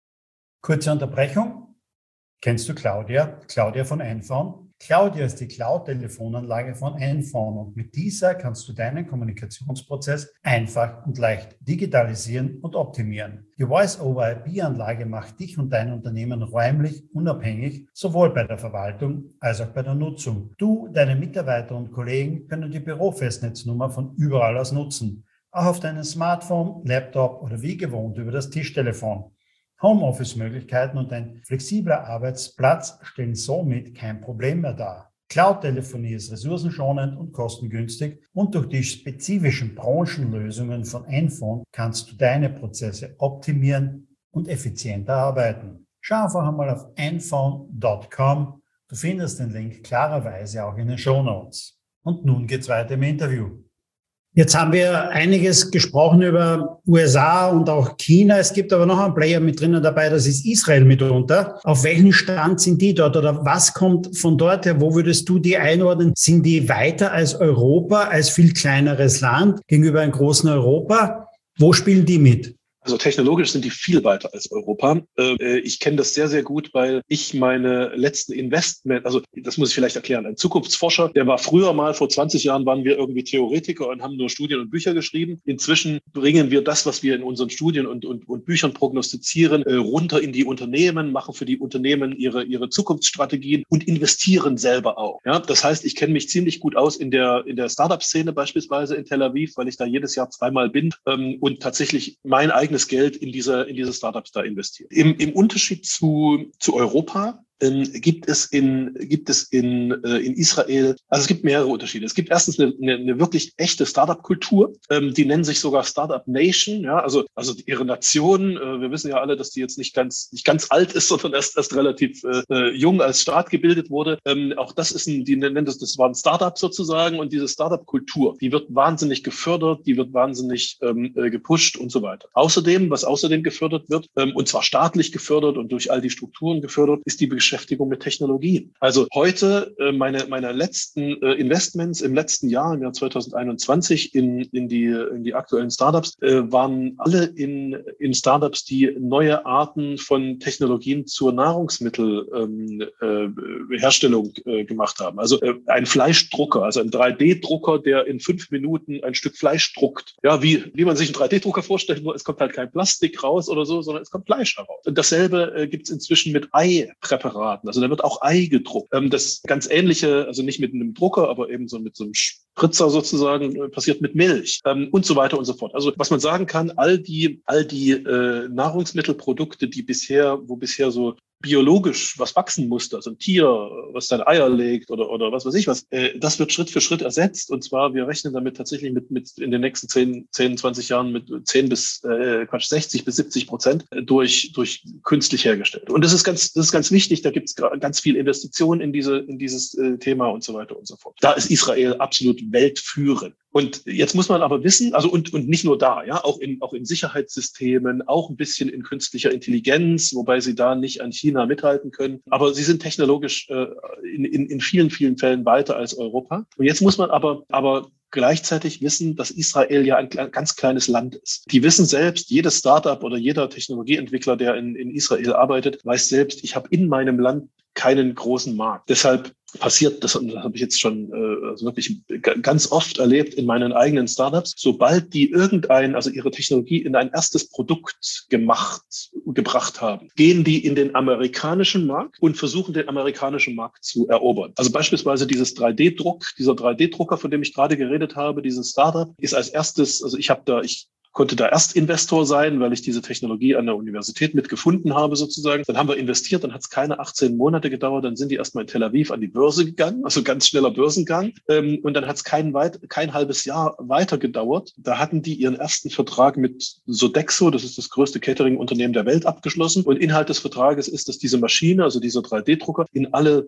Kurze Unterbrechung. Kennst du Claudia? Claudia von Einphone? Claudia ist die Cloud-Telefonanlage von Einphone und mit dieser kannst du deinen Kommunikationsprozess einfach und leicht digitalisieren und optimieren. Die Voice-over-IP-Anlage macht dich und dein Unternehmen räumlich unabhängig, sowohl bei der Verwaltung als auch bei der Nutzung. Du, deine Mitarbeiter und Kollegen können die Bürofestnetznummer von überall aus nutzen, auch auf deinem Smartphone, Laptop oder wie gewohnt über das Tischtelefon. Homeoffice-Möglichkeiten und ein flexibler Arbeitsplatz stellen somit kein Problem mehr dar. Cloud-Telefonie ist ressourcenschonend und kostengünstig und durch die spezifischen Branchenlösungen von Einphone kannst du deine Prozesse optimieren und effizienter arbeiten. Schau einfach einmal auf einphone.com. Du findest den Link klarerweise auch in den Shownotes. Und nun geht's weiter im Interview. Jetzt haben wir einiges gesprochen über USA und auch China. Es gibt aber noch einen Player mit drinnen dabei, das ist Israel mitunter. Auf welchem Stand sind die dort oder was kommt von dort her? Wo würdest du die einordnen? Sind die weiter als Europa, als viel kleineres Land gegenüber einem großen Europa? Wo spielen die mit? Also technologisch sind die viel weiter als Europa. Ich kenne das sehr, sehr gut, weil ich meine letzten Investment, also das muss ich vielleicht erklären, ein Zukunftsforscher, der war früher mal, vor 20 Jahren waren wir irgendwie Theoretiker und haben nur Studien und Bücher geschrieben. Inzwischen bringen wir das, was wir in unseren Studien und Büchern prognostizieren, runter in die Unternehmen, machen für die Unternehmen ihre Zukunftsstrategien und investieren selber auch. Ja, das heißt, ich kenne mich ziemlich gut aus in der Startup-Szene beispielsweise in Tel Aviv, weil ich da jedes Jahr 2-mal bin und tatsächlich mein eigenes Geld in diese Startups da investiert. Im Unterschied zu Europa gibt es in Israel, also es gibt mehrere Unterschiede. Es gibt erstens eine wirklich echte Startup-Kultur, die nennen sich sogar Startup Nation, ja, also ihre Nation. Wir wissen ja alle, dass die jetzt nicht ganz alt ist, sondern erst relativ jung als Staat gebildet wurde. Auch das ist die nennen das war ein Startup sozusagen, und diese Startup-Kultur, die wird wahnsinnig gefördert, die wird wahnsinnig gepusht und so weiter. Was außerdem gefördert wird, und zwar staatlich gefördert und durch all die Strukturen gefördert, ist die Beschäftigung mit Technologien. Also heute meine letzten Investments im letzten Jahr, im Jahr 2021 in die aktuellen Startups, waren alle in Startups, die neue Arten von Technologien zur Nahrungsmittelherstellung gemacht haben. Also ein Fleischdrucker, also ein 3D-Drucker, der in 5 Minuten ein Stück Fleisch druckt. Ja, wie man sich einen 3D-Drucker vorstellt, nur es kommt halt kein Plastik raus oder so, sondern es kommt Fleisch heraus. Und dasselbe gibt es inzwischen mit Eipräparaten. Also da wird auch Ei gedruckt. Das ganz ähnliche, also nicht mit einem Drucker, aber eben so mit so einem Spritzer sozusagen, passiert mit Milch und so weiter und so fort. Also was man sagen kann, all die Nahrungsmittelprodukte, wo bisher so biologisch was wachsen musste, also ein Tier, was seine Eier legt oder was weiß ich was, das wird Schritt für Schritt ersetzt. Und zwar, wir rechnen damit tatsächlich mit in den nächsten 10, 20 Jahren mit 60 bis 70% durch künstlich hergestellt. Und das ist ganz wichtig. Da gibt es ganz viel Investitionen in dieses Thema und so weiter und so fort. Da ist Israel absolut weltführend. Und jetzt muss man aber wissen, also und nicht nur da, ja, auch in Sicherheitssystemen, auch ein bisschen in künstlicher Intelligenz, wobei sie da nicht an China mithalten können. Aber sie sind technologisch in vielen, vielen Fällen weiter als Europa. Und jetzt muss man aber gleichzeitig wissen, dass Israel ja ein ganz kleines Land ist. Die wissen selbst, jedes Startup oder jeder Technologieentwickler, der in Israel arbeitet, weiß selbst, ich habe in meinem Land keinen großen Markt. Deshalb passiert, das habe ich jetzt schon also wirklich ganz oft erlebt in meinen eigenen Startups, sobald die ihre Technologie in ein erstes Produkt gebracht haben, gehen die in den amerikanischen Markt und versuchen, den amerikanischen Markt zu erobern. Also beispielsweise dieser 3D-Drucker, von dem ich gerade geredet habe, dieses Startup, ist als erstes, also ich konnte da Erstinvestor sein, weil ich diese Technologie an der Universität mitgefunden habe sozusagen. Dann haben wir investiert, dann hat es keine 18 Monate gedauert, dann sind die erstmal in Tel Aviv an die Börse gegangen, also ganz schneller Börsengang. Und dann hat es kein halbes Jahr weiter gedauert. Da hatten die ihren ersten Vertrag mit Sodexo, das ist das größte Catering-Unternehmen der Welt, abgeschlossen. Und Inhalt des Vertrages ist, dass diese Maschine, also dieser 3D-Drucker, in alle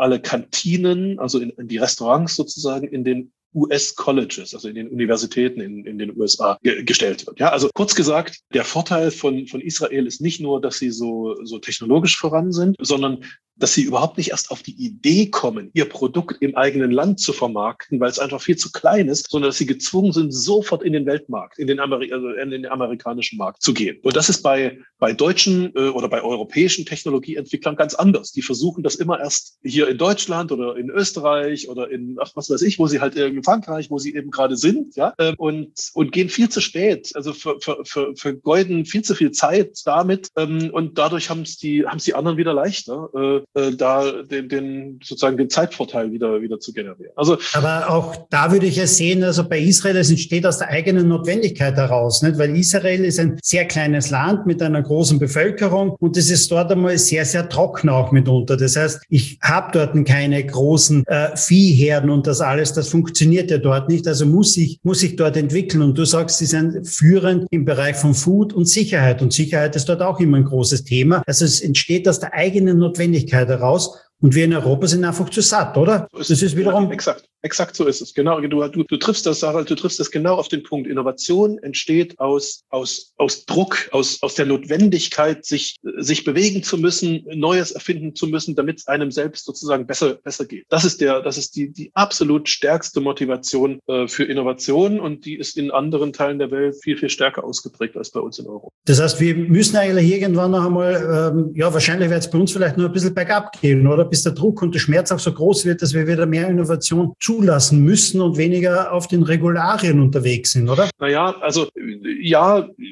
Kantinen, also in die Restaurants sozusagen, in den US-Colleges, also in den Universitäten in den USA gestellt wird. Ja, also kurz gesagt, der Vorteil von Israel ist nicht nur, dass sie so technologisch voran sind, sondern dass sie überhaupt nicht erst auf die Idee kommen, ihr Produkt im eigenen Land zu vermarkten, weil es einfach viel zu klein ist, sondern dass sie gezwungen sind, sofort in den Weltmarkt, in den amerikanischen Markt zu gehen. Und das ist bei deutschen oder bei europäischen Technologieentwicklern ganz anders. Die versuchen das immer erst hier in Deutschland oder in Österreich oder in, was weiß ich, wo sie halt in Frankreich, wo sie eben gerade sind, ja, und gehen viel zu spät, also vergeuden viel zu viel Zeit damit, und dadurch haben es die anderen wieder leichter, da den Zeitvorteil wieder zu generieren. Also, aber auch da würde ich ja sehen, also bei Israel, es entsteht aus der eigenen Notwendigkeit heraus, nicht? Weil Israel ist ein sehr kleines Land mit einer großen Bevölkerung und es ist dort einmal sehr, sehr trocken auch mitunter. Das heißt, ich habe dort keine großen Viehherden und das alles, das funktioniert ja dort nicht. Also muss ich dort entwickeln. Und du sagst, sie sind führend im Bereich von Food und Sicherheit. Und Sicherheit ist dort auch immer ein großes Thema. Also es entsteht aus der eigenen Notwendigkeit heraus. Und wir in Europa sind einfach zu satt, oder? Das ist wiederum... Exakt so ist es. Genau, du triffst das, Sarah, du triffst das genau auf den Punkt. Innovation entsteht aus Druck, aus der Notwendigkeit, sich bewegen zu müssen, Neues erfinden zu müssen, damit es einem selbst sozusagen besser geht. Das ist die absolut stärkste Motivation für Innovation, und die ist in anderen Teilen der Welt viel, viel stärker ausgeprägt als bei uns in Europa. Das heißt, wir müssen eigentlich irgendwann noch einmal, wahrscheinlich wird es bei uns vielleicht nur ein bisschen bergab gehen, oder? Bis der Druck und der Schmerz auch so groß wird, dass wir wieder mehr Innovation zulassen müssen und weniger auf den Regularien unterwegs sind, oder? Naja, also ja,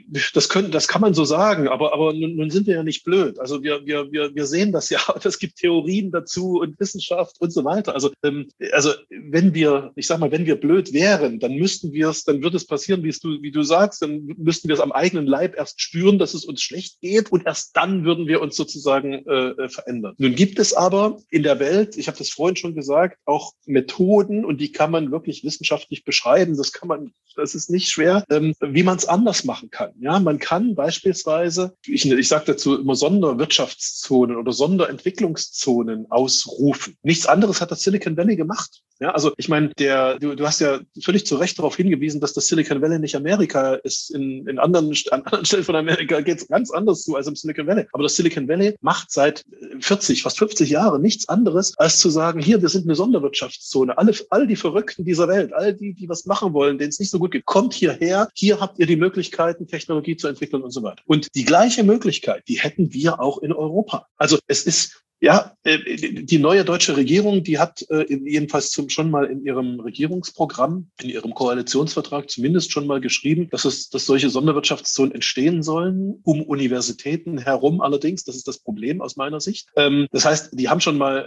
das kann man so sagen, aber nun sind wir ja nicht blöd. Also wir sehen das ja, es gibt Theorien dazu und Wissenschaft und so weiter. Also wenn wir blöd wären, dann würde es passieren, wie du sagst, dann müssten wir es am eigenen Leib erst spüren, dass es uns schlecht geht und erst dann würden wir uns sozusagen verändern. Nun gibt es aber in der Welt, ich habe das vorhin schon gesagt, auch Methoden und die kann man wirklich wissenschaftlich beschreiben. Das ist nicht schwer, wie man es anders machen kann. Ja, man kann beispielsweise, ich sage dazu immer Sonderwirtschaftszonen oder Sonderentwicklungszonen ausrufen. Nichts anderes hat das Silicon Valley gemacht. Ja, also ich meine, du hast ja völlig zu Recht darauf hingewiesen, dass das Silicon Valley nicht Amerika ist. An anderen Stellen von Amerika geht es ganz anders zu als im Silicon Valley. Aber das Silicon Valley macht seit fast 50 Jahren nichts anderes, als zu sagen, hier, wir sind eine Sonderwirtschaftszone. All die Verrückten dieser Welt, all die was machen wollen, denen es nicht so gut geht, kommt hierher. Hier habt ihr die Möglichkeiten, Technologie zu entwickeln und so weiter. Und die gleiche Möglichkeit, die hätten wir auch in Europa. Also es ist die neue deutsche Regierung, die hat jedenfalls schon mal in ihrem Regierungsprogramm, in ihrem Koalitionsvertrag zumindest schon mal geschrieben, dass solche Sonderwirtschaftszonen entstehen sollen, um Universitäten herum allerdings. Das ist das Problem aus meiner Sicht. Das heißt, die haben schon mal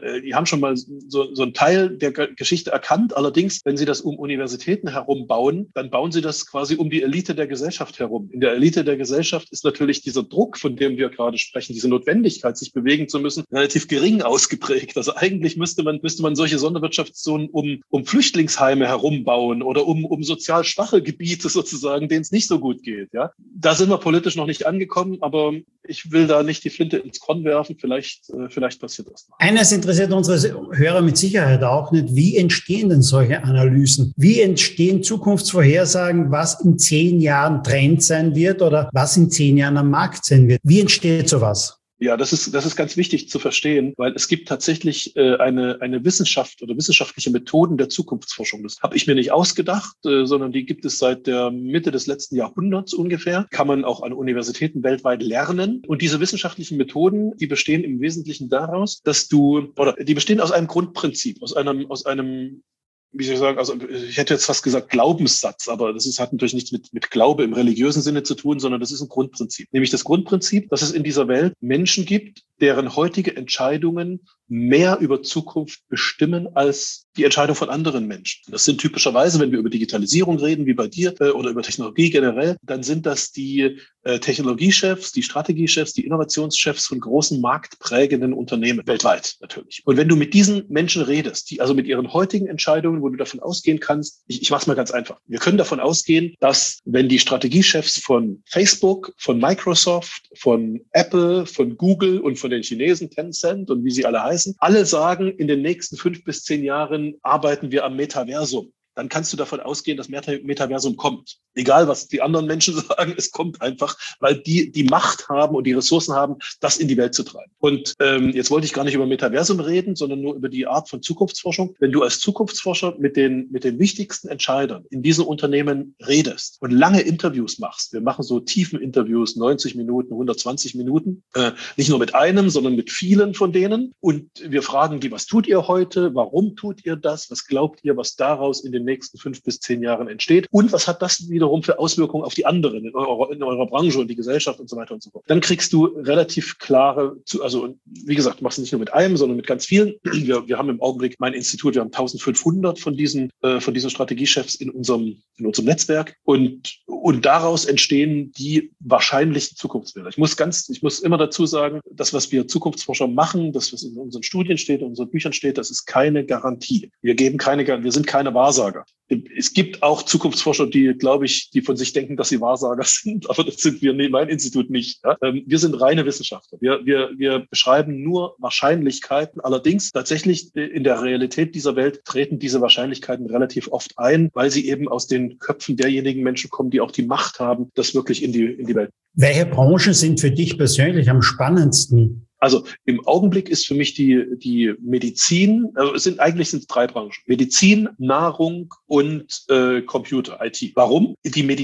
so einen Teil der Geschichte erkannt. Allerdings, wenn sie das um Universitäten herum bauen, dann bauen sie das quasi um die Elite der Gesellschaft herum. In der Elite der Gesellschaft ist natürlich dieser Druck, von dem wir gerade sprechen, diese Notwendigkeit, sich bewegen zu müssen, relativ gering ausgeprägt. Also eigentlich müsste man solche Sonderwirtschaftszonen um Flüchtlingsheime herumbauen oder um sozial schwache Gebiete sozusagen, denen es nicht so gut geht. Ja, da sind wir politisch noch nicht angekommen, aber ich will da nicht die Flinte ins Korn werfen. Vielleicht passiert das noch. Eines interessiert unsere Hörer mit Sicherheit auch nicht. Wie entstehen denn solche Analysen? Wie entstehen Zukunftsvorhersagen, was in 10 Jahren Trend sein wird oder was in 10 Jahren am Markt sein wird? Wie entsteht sowas? Ja, das ist ganz wichtig zu verstehen, weil es gibt tatsächlich eine Wissenschaft oder wissenschaftliche Methoden der Zukunftsforschung. Das habe ich mir nicht ausgedacht, sondern die gibt es seit der Mitte des letzten Jahrhunderts ungefähr. Kann man auch an Universitäten weltweit lernen. Und diese wissenschaftlichen Methoden, die bestehen im Wesentlichen daraus, die bestehen aus einem Grundprinzip, aus einem wie soll ich sagen, also ich hätte jetzt fast gesagt Glaubenssatz, aber hat natürlich nichts mit Glaube im religiösen Sinne zu tun, sondern das ist ein Grundprinzip. Nämlich das Grundprinzip, dass es in dieser Welt Menschen gibt, deren heutige Entscheidungen mehr über Zukunft bestimmen als die Entscheidung von anderen Menschen. Das sind typischerweise, wenn wir über Digitalisierung reden, wie bei dir, oder über Technologie generell, dann sind das die Technologiechefs, die Strategiechefs, die Innovationschefs von großen marktprägenden Unternehmen, weltweit natürlich. Und wenn du mit diesen Menschen redest, die also mit ihren heutigen Entscheidungen, wo du davon ausgehen kannst, ich mache es mal ganz einfach. Wir können davon ausgehen, dass wenn die Strategiechefs von Facebook, von Microsoft, von Apple, von Google und von den Chinesen, Tencent und wie sie alle heißen, alle sagen, in den nächsten 5 bis 10 Jahren arbeiten wir am Metaversum. Dann kannst du davon ausgehen, dass Metaversum kommt. Egal, was die anderen Menschen sagen, es kommt einfach, weil die Macht haben und die Ressourcen haben, das in die Welt zu treiben. Und jetzt wollte ich gar nicht über Metaversum reden, sondern nur über die Art von Zukunftsforschung. Wenn du als Zukunftsforscher mit den wichtigsten Entscheidern in diesen Unternehmen redest und lange Interviews machst, wir machen so tiefen Interviews, 90 Minuten, 120 Minuten, nicht nur mit einem, sondern mit vielen von denen. Und wir fragen die, was tut ihr heute? Warum tut ihr das? Was glaubt ihr, was daraus in den nächsten 5 bis 10 Jahren entsteht? Und was hat das wiederum für Auswirkungen auf die anderen in eurer Branche und die Gesellschaft und so weiter und so fort? Dann kriegst du relativ klare, also wie gesagt, machst du nicht nur mit einem, sondern mit ganz vielen. Wir haben im Augenblick mein Institut, wir haben 1500 von diesen Strategiechefs in unserem Netzwerk und daraus entstehen die wahrscheinlichen Zukunftsbilder. Ich muss immer dazu sagen, das, was wir Zukunftsforscher machen, das, was in unseren Studien steht, in unseren Büchern steht, das ist keine Garantie. Wir sind keine Wahrsager. Es gibt auch Zukunftsforscher, die, glaube ich, die von sich denken, dass sie Wahrsager sind, aber das sind wir, mein Institut nicht. Ja? Wir sind reine Wissenschaftler. Wir beschreiben nur Wahrscheinlichkeiten. Allerdings tatsächlich in der Realität dieser Welt treten diese Wahrscheinlichkeiten relativ oft ein, weil sie eben aus den Köpfen derjenigen Menschen kommen, die auch die Macht haben, das wirklich in die Welt. Welche Branchen sind für dich persönlich am spannendsten? Also im Augenblick ist für mich die Medizin, eigentlich sind es 3 Branchen. Medizin, Nahrung und Computer, IT. Warum?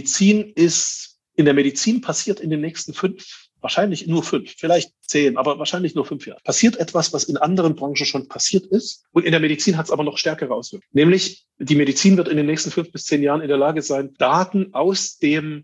In der Medizin passiert in den nächsten 5, wahrscheinlich nur 5, vielleicht 10, aber wahrscheinlich nur 5 Jahre. Passiert etwas, was in anderen Branchen schon passiert ist. Und in der Medizin hat es aber noch stärkere Auswirkungen. Nämlich die Medizin wird in den nächsten 5 bis 10 Jahren in der Lage sein, Daten aus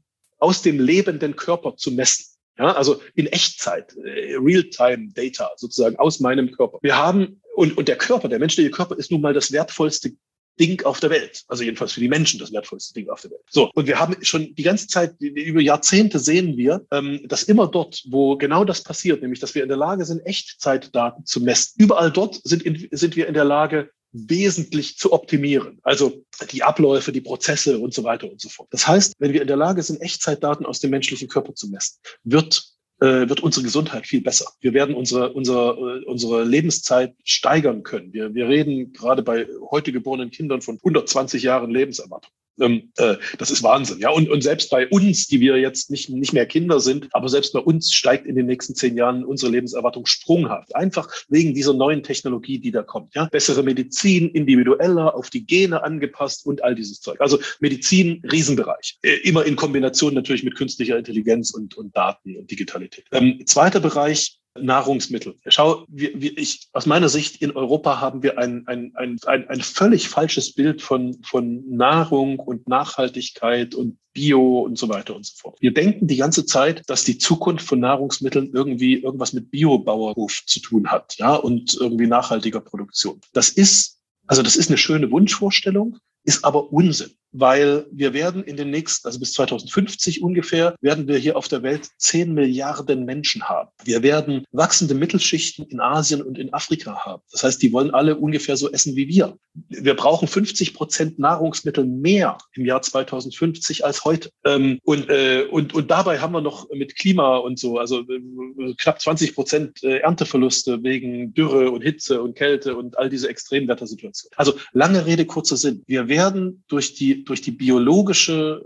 aus dem lebenden Körper zu messen. Ja, also in Echtzeit, Real-Time-Data sozusagen aus meinem Körper. Wir haben, und der Körper, der menschliche Körper ist nun mal das wertvollste Ding auf der Welt. Also jedenfalls für die Menschen das wertvollste Ding auf der Welt. So, und wir haben schon die ganze Zeit, über Jahrzehnte sehen wir, dass immer dort, wo genau das passiert, nämlich dass wir in der Lage sind, Echtzeitdaten zu messen, überall dort sind wir in der Lage, wesentlich zu optimieren. Also die Abläufe, die Prozesse und so weiter und so fort. Das heißt, wenn wir in der Lage sind, Echtzeitdaten aus dem menschlichen Körper zu messen, wird unsere Gesundheit viel besser. Wir werden unsere Lebenszeit steigern können. Wir reden gerade bei heute geborenen Kindern von 120 Jahren Lebenserwartung. Das ist Wahnsinn, ja. Und selbst bei uns, die wir jetzt nicht mehr Kinder sind, aber selbst bei uns steigt in den nächsten 10 Jahren unsere Lebenserwartung sprunghaft. Einfach wegen dieser neuen Technologie, die da kommt, ja. Bessere Medizin, individueller, auf die Gene angepasst und all dieses Zeug. Also Medizin, Riesenbereich. Immer in Kombination natürlich mit künstlicher Intelligenz und Daten und Digitalität. Zweiter Bereich, Nahrungsmittel. Schau, aus meiner Sicht in Europa haben wir ein völlig falsches Bild von Nahrung und Nachhaltigkeit und Bio und so weiter und so fort. Wir denken die ganze Zeit, dass die Zukunft von Nahrungsmitteln irgendwie irgendwas mit Biobauernhof zu tun hat, ja, und irgendwie nachhaltiger Produktion. Das ist eine schöne Wunschvorstellung, ist aber Unsinn. Weil wir werden in den nächsten, also bis 2050 ungefähr, werden wir hier auf der Welt 10 Milliarden Menschen haben. Wir werden wachsende Mittelschichten in Asien und in Afrika haben. Das heißt, die wollen alle ungefähr so essen wie wir. Wir brauchen 50% Nahrungsmittel mehr im Jahr 2050 als heute. Und dabei haben wir noch mit Klima und so, also knapp 20% Ernteverluste wegen Dürre und Hitze und Kälte und all diese Extremwettersituationen. Also lange Rede, kurzer Sinn. Wir werden durch die biologische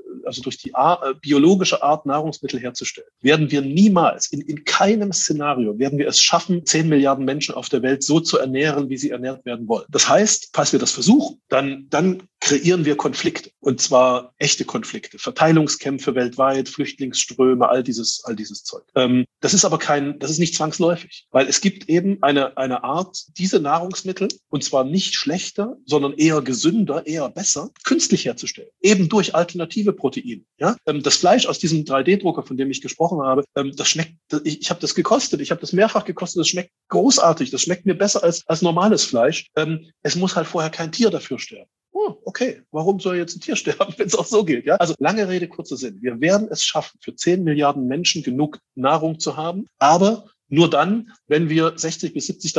Art, Nahrungsmittel herzustellen, werden wir niemals, in keinem Szenario, werden wir es schaffen, 10 Milliarden Menschen auf der Welt so zu ernähren, wie sie ernährt werden wollen. Das heißt, falls wir das versuchen, dann kreieren wir Konflikte. Und zwar echte Konflikte. Verteilungskämpfe weltweit, Flüchtlingsströme, all dieses Zeug. Das ist nicht zwangsläufig. Weil es gibt eben eine Art, diese Nahrungsmittel, und zwar nicht schlechter, sondern eher gesünder, eher besser, künstlich herzustellen. Eben durch alternative Proteine. Ja? Das Fleisch aus diesem 3D-Drucker, von dem ich gesprochen habe, das schmeckt, ich habe das gekostet, ich habe das mehrfach gekostet, das schmeckt großartig, das schmeckt mir besser als normales Fleisch. Es muss halt vorher kein Tier dafür sterben. Oh, okay, warum soll jetzt ein Tier sterben, wenn es auch so geht? Ja? Also lange Rede, kurzer Sinn. Wir werden es schaffen, für 10 Milliarden Menschen genug Nahrung zu haben, aber nur dann, wenn wir 60 bis 70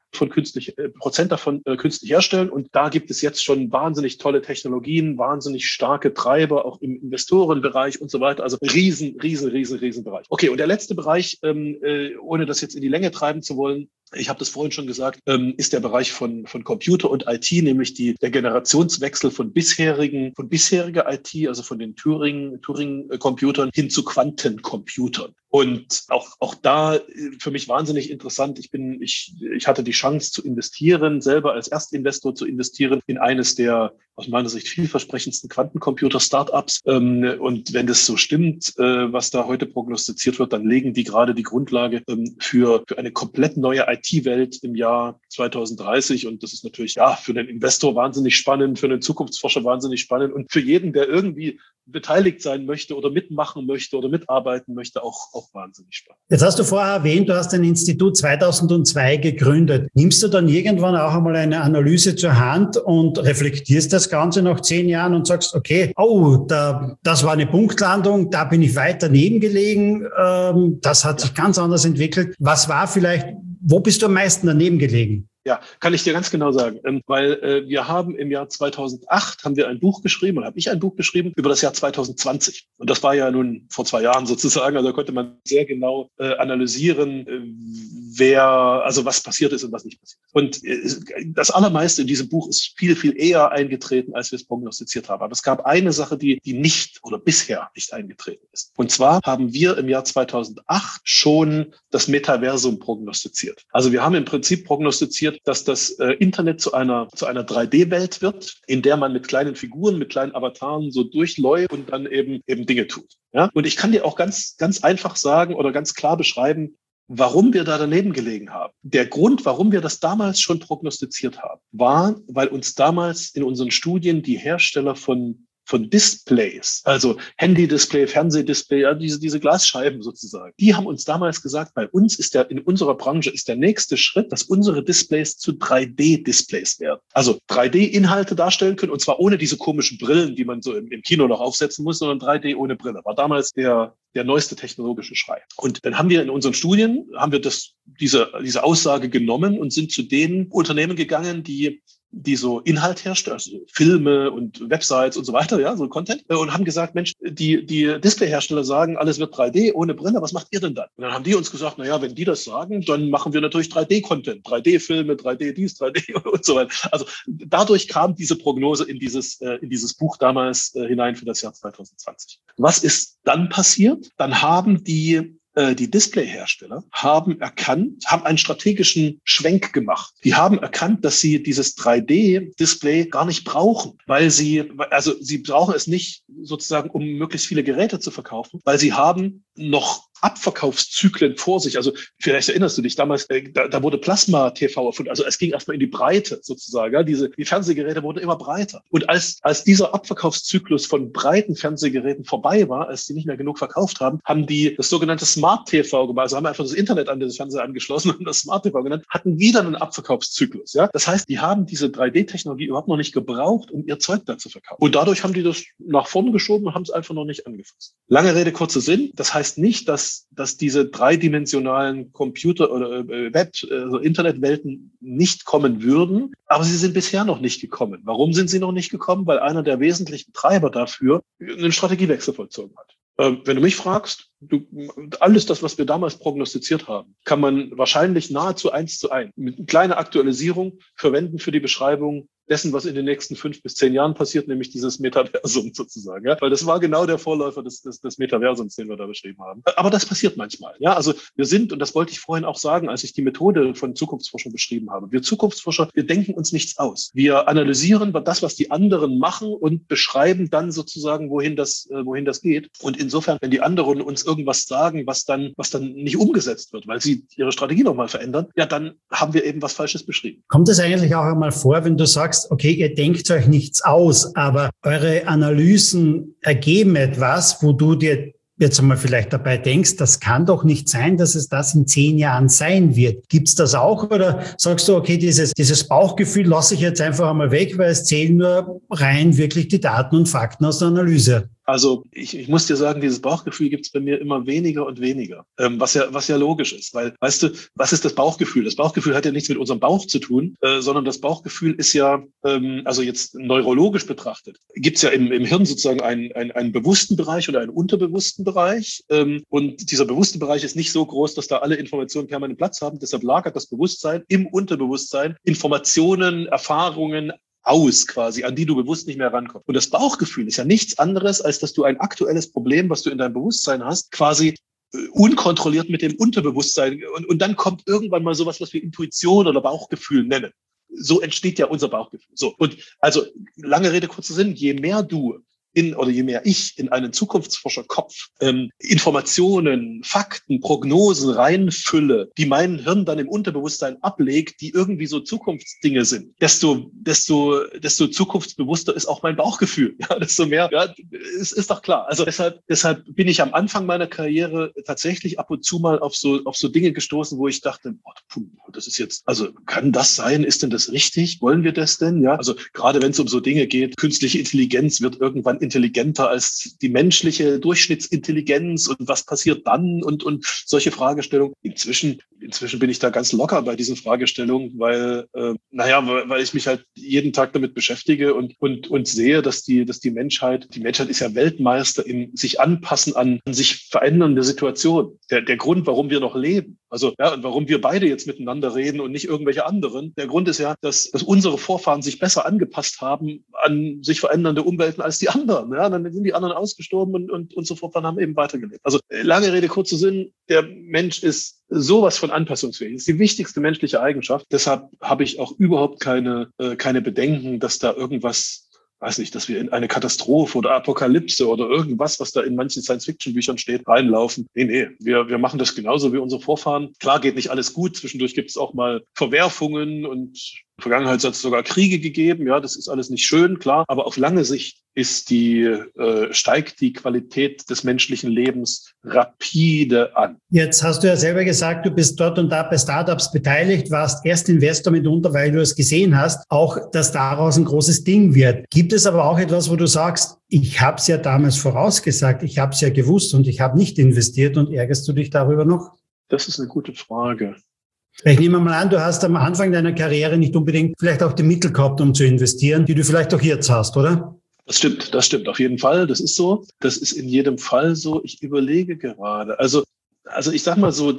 Prozent davon künstlich herstellen. Und da gibt es jetzt schon wahnsinnig tolle Technologien, wahnsinnig starke Treiber, auch im Investorenbereich und so weiter. Also riesen Bereich. Okay, und der letzte Bereich, ohne das jetzt in die Länge treiben zu wollen, ich habe das vorhin schon gesagt, ist der Bereich von Computer und IT, nämlich der Generationswechsel von bisheriger IT, also von den Turing-Computern hin zu Quantencomputern. Und auch da für mich wahnsinnig interessant. Ich hatte die Chance zu investieren, selber als Erstinvestor zu investieren in eines der aus meiner Sicht vielversprechendsten Quantencomputer-Startups. Und wenn das so stimmt, was da heute prognostiziert wird, dann legen die gerade die Grundlage für eine komplett neue IT-Welt im Jahr 2030. Und das ist natürlich für den Investor wahnsinnig spannend, für den Zukunftsforscher wahnsinnig spannend und für jeden, der irgendwie beteiligt sein möchte oder mitmachen möchte oder mitarbeiten möchte, auch wahnsinnig spannend. Jetzt hast du vorher erwähnt, du hast ein Institut 2002 gegründet. Nimmst du dann irgendwann auch einmal eine Analyse zur Hand und reflektierst das Ganze nach 10 Jahren und sagst, okay, das war eine Punktlandung, da bin ich weit daneben gelegen, das hat sich ganz anders entwickelt. Wo bist du am meisten daneben gelegen? Ja, kann ich dir ganz genau sagen, weil wir haben im Jahr 2008 habe ich ein Buch geschrieben über das Jahr 2020. Und das war ja nun vor 2 Jahren sozusagen, also da konnte man sehr genau analysieren, was passiert ist und was nicht passiert ist. Und das Allermeiste in diesem Buch ist viel, viel eher eingetreten, als wir es prognostiziert haben. Aber es gab eine Sache, die nicht oder bisher nicht eingetreten ist. Und zwar haben wir im Jahr 2008 schon das Metaversum prognostiziert. Also wir haben im Prinzip prognostiziert, dass das Internet zu einer 3D-Welt wird, in der man mit kleinen Figuren, mit kleinen Avataren so durchläuft und dann eben Dinge tut. Ja? Und ich kann dir auch ganz, ganz einfach sagen oder ganz klar beschreiben, warum wir da daneben gelegen haben. Der Grund, warum wir das damals schon prognostiziert haben, war, weil uns damals in unseren Studien die Hersteller von von Displays, also Handy-Display, Fernsehdisplay, ja, diese Glasscheiben sozusagen, die haben uns damals gesagt, bei uns in unserer Branche ist der nächste Schritt, dass unsere Displays zu 3D-Displays werden. Also 3D-Inhalte darstellen können, und zwar ohne diese komischen Brillen, die man so im Kino noch aufsetzen muss, sondern 3D ohne Brille. War damals der neueste technologische Schrei. Und dann haben wir in unseren Studien, diese Aussage genommen und sind zu den Unternehmen gegangen, die so Inhalt herstellen, also Filme und Websites und so weiter, ja, so Content, und haben gesagt, Mensch, die Displayhersteller sagen, alles wird 3D ohne Brille, was macht ihr denn dann? Und dann haben die uns gesagt, naja, wenn die das sagen, dann machen wir natürlich 3D-Content, 3D-Filme, 3D dies, 3D und so weiter. Also dadurch kam diese Prognose in dieses Buch damals hinein für das Jahr 2020. Was ist dann passiert? Dann haben die Displayhersteller haben einen strategischen Schwenk gemacht. Die haben erkannt, dass sie dieses 3D-Display gar nicht brauchen, weil sie brauchen es nicht sozusagen, um möglichst viele Geräte zu verkaufen, weil sie haben noch Abverkaufszyklen vor sich. Also vielleicht erinnerst du dich damals, da wurde Plasma-TV erfunden. Also es ging erstmal in die Breite sozusagen. Ja? Die Fernsehgeräte wurden immer breiter. Und als dieser Abverkaufszyklus von breiten Fernsehgeräten vorbei war, als die nicht mehr genug verkauft haben, haben die das sogenannte Smart TV gemacht. Also haben einfach das Internet an den Fernseher angeschlossen und das Smart TV genannt, hatten wieder einen Abverkaufszyklus. Ja? Das heißt, die haben diese 3D-Technologie überhaupt noch nicht gebraucht, um ihr Zeug da zu verkaufen. Und dadurch haben die das nach vorne geschoben und haben es einfach noch nicht angefasst. Lange Rede, kurzer Sinn. Das heißt nicht, dass diese dreidimensionalen Computer- oder also Internetwelten nicht kommen würden, aber sie sind bisher noch nicht gekommen. Warum sind sie noch nicht gekommen? Weil einer der wesentlichen Treiber dafür einen Strategiewechsel vollzogen hat. Wenn du mich fragst, alles das, was wir damals prognostiziert haben, kann man wahrscheinlich nahezu 1:1 mit einer kleinen Aktualisierung verwenden für die Beschreibung dessen, was in den nächsten 5 bis 10 Jahren passiert, nämlich dieses Metaversum sozusagen. Ja? Weil das war genau der Vorläufer des Metaversums, den wir da beschrieben haben. Aber das passiert manchmal. Ja? Also wir sind, und das wollte ich vorhin auch sagen, als ich die Methode von Zukunftsforschung beschrieben habe, wir Zukunftsforscher, wir denken uns nichts aus. Wir analysieren das, was die anderen machen und beschreiben dann sozusagen, wohin das geht. Und insofern, wenn die anderen uns irgendwas sagen, was dann nicht umgesetzt wird, weil sie ihre Strategie nochmal verändern, ja, dann haben wir eben was Falsches beschrieben. Kommt es eigentlich auch einmal vor, wenn du sagst, okay, ihr denkt euch nichts aus, aber eure Analysen ergeben etwas, wo du dir jetzt einmal vielleicht dabei denkst, das kann doch nicht sein, dass es das in 10 Jahren sein wird. Gibt's das auch, oder sagst du, okay, dieses Bauchgefühl lasse ich jetzt einfach einmal weg, weil es zählen nur rein wirklich die Daten und Fakten aus der Analyse? Also ich muss dir sagen, dieses Bauchgefühl gibt's bei mir immer weniger und weniger, was ja logisch ist, weil, weißt du, was ist das Bauchgefühl? Das Bauchgefühl hat ja nichts mit unserem Bauch zu tun, sondern das Bauchgefühl ist ja, also jetzt neurologisch betrachtet, gibt's ja im Hirn sozusagen einen bewussten Bereich oder einen unterbewussten Bereich, und dieser bewusste Bereich ist nicht so groß, dass da alle Informationen permanent Platz haben, deshalb lagert das Bewusstsein im Unterbewusstsein Informationen, Erfahrungen aus quasi, an die du bewusst nicht mehr rankommst. Und das Bauchgefühl ist ja nichts anderes, als dass du ein aktuelles Problem, was du in deinem Bewusstsein hast, quasi unkontrolliert mit dem Unterbewusstsein. Und dann kommt irgendwann mal sowas, was wir Intuition oder Bauchgefühl nennen. So entsteht ja unser Bauchgefühl. So. Und also, lange Rede, kurzer Sinn, je mehr ich in einen Zukunftsforscherkopf Informationen, Fakten, Prognosen reinfülle, die mein Hirn dann im Unterbewusstsein ablegt, die irgendwie so Zukunftsdinge sind, desto zukunftsbewusster ist auch mein Bauchgefühl. Ja, desto mehr, ja, ist doch klar. Also deshalb bin ich am Anfang meiner Karriere tatsächlich ab und zu mal auf so Dinge gestoßen, wo ich dachte, das ist jetzt, also kann das sein? Ist denn das richtig? Wollen wir das denn? Ja, also gerade wenn es um so Dinge geht, künstliche Intelligenz wird irgendwann intelligenter als die menschliche Durchschnittsintelligenz und was passiert dann und solche Fragestellungen. Inzwischen bin ich da ganz locker bei diesen Fragestellungen, weil ich mich halt jeden Tag damit beschäftige und sehe, dass die Menschheit ist ja Weltmeister im sich anpassen an sich verändernde Situationen. Der Grund, warum wir noch leben, also ja, und warum wir beide jetzt miteinander reden und nicht irgendwelche anderen, der Grund ist ja, dass unsere Vorfahren sich besser angepasst haben an sich verändernde Umwelten als die anderen. Ja, dann sind die anderen ausgestorben und unsere Vorfahren haben eben weitergelebt. Also lange Rede, kurzer Sinn, der Mensch ist sowas von anpassungsfähig. Das ist die wichtigste menschliche Eigenschaft. Deshalb habe ich auch überhaupt keine Bedenken, dass da irgendwas, weiß nicht, dass wir in eine Katastrophe oder Apokalypse oder irgendwas, was da in manchen Science-Fiction-Büchern steht, reinlaufen. Nee, wir machen das genauso wie unsere Vorfahren. Klar geht nicht alles gut. Zwischendurch gibt es auch mal Verwerfungen und in der Vergangenheit hat es sogar Kriege gegeben. Ja, das ist alles nicht schön, klar. Aber auf lange Sicht steigt die Qualität des menschlichen Lebens rapide an. Jetzt hast du ja selber gesagt, du bist dort und da bei Startups beteiligt, warst Erstinvestor mitunter, weil du es gesehen hast, auch, dass daraus ein großes Ding wird. Gibt es aber auch etwas, wo du sagst, ich habe es ja damals vorausgesagt, ich habe es ja gewusst und ich habe nicht investiert, und ärgerst du dich darüber noch? Das ist eine gute Frage. Ich nehme mal an, du hast am Anfang deiner Karriere nicht unbedingt vielleicht auch die Mittel gehabt, um zu investieren, die du vielleicht auch jetzt hast, oder? Das stimmt, auf jeden Fall. Das ist so. Das ist in jedem Fall so. Ich überlege gerade. Also ich sag mal so,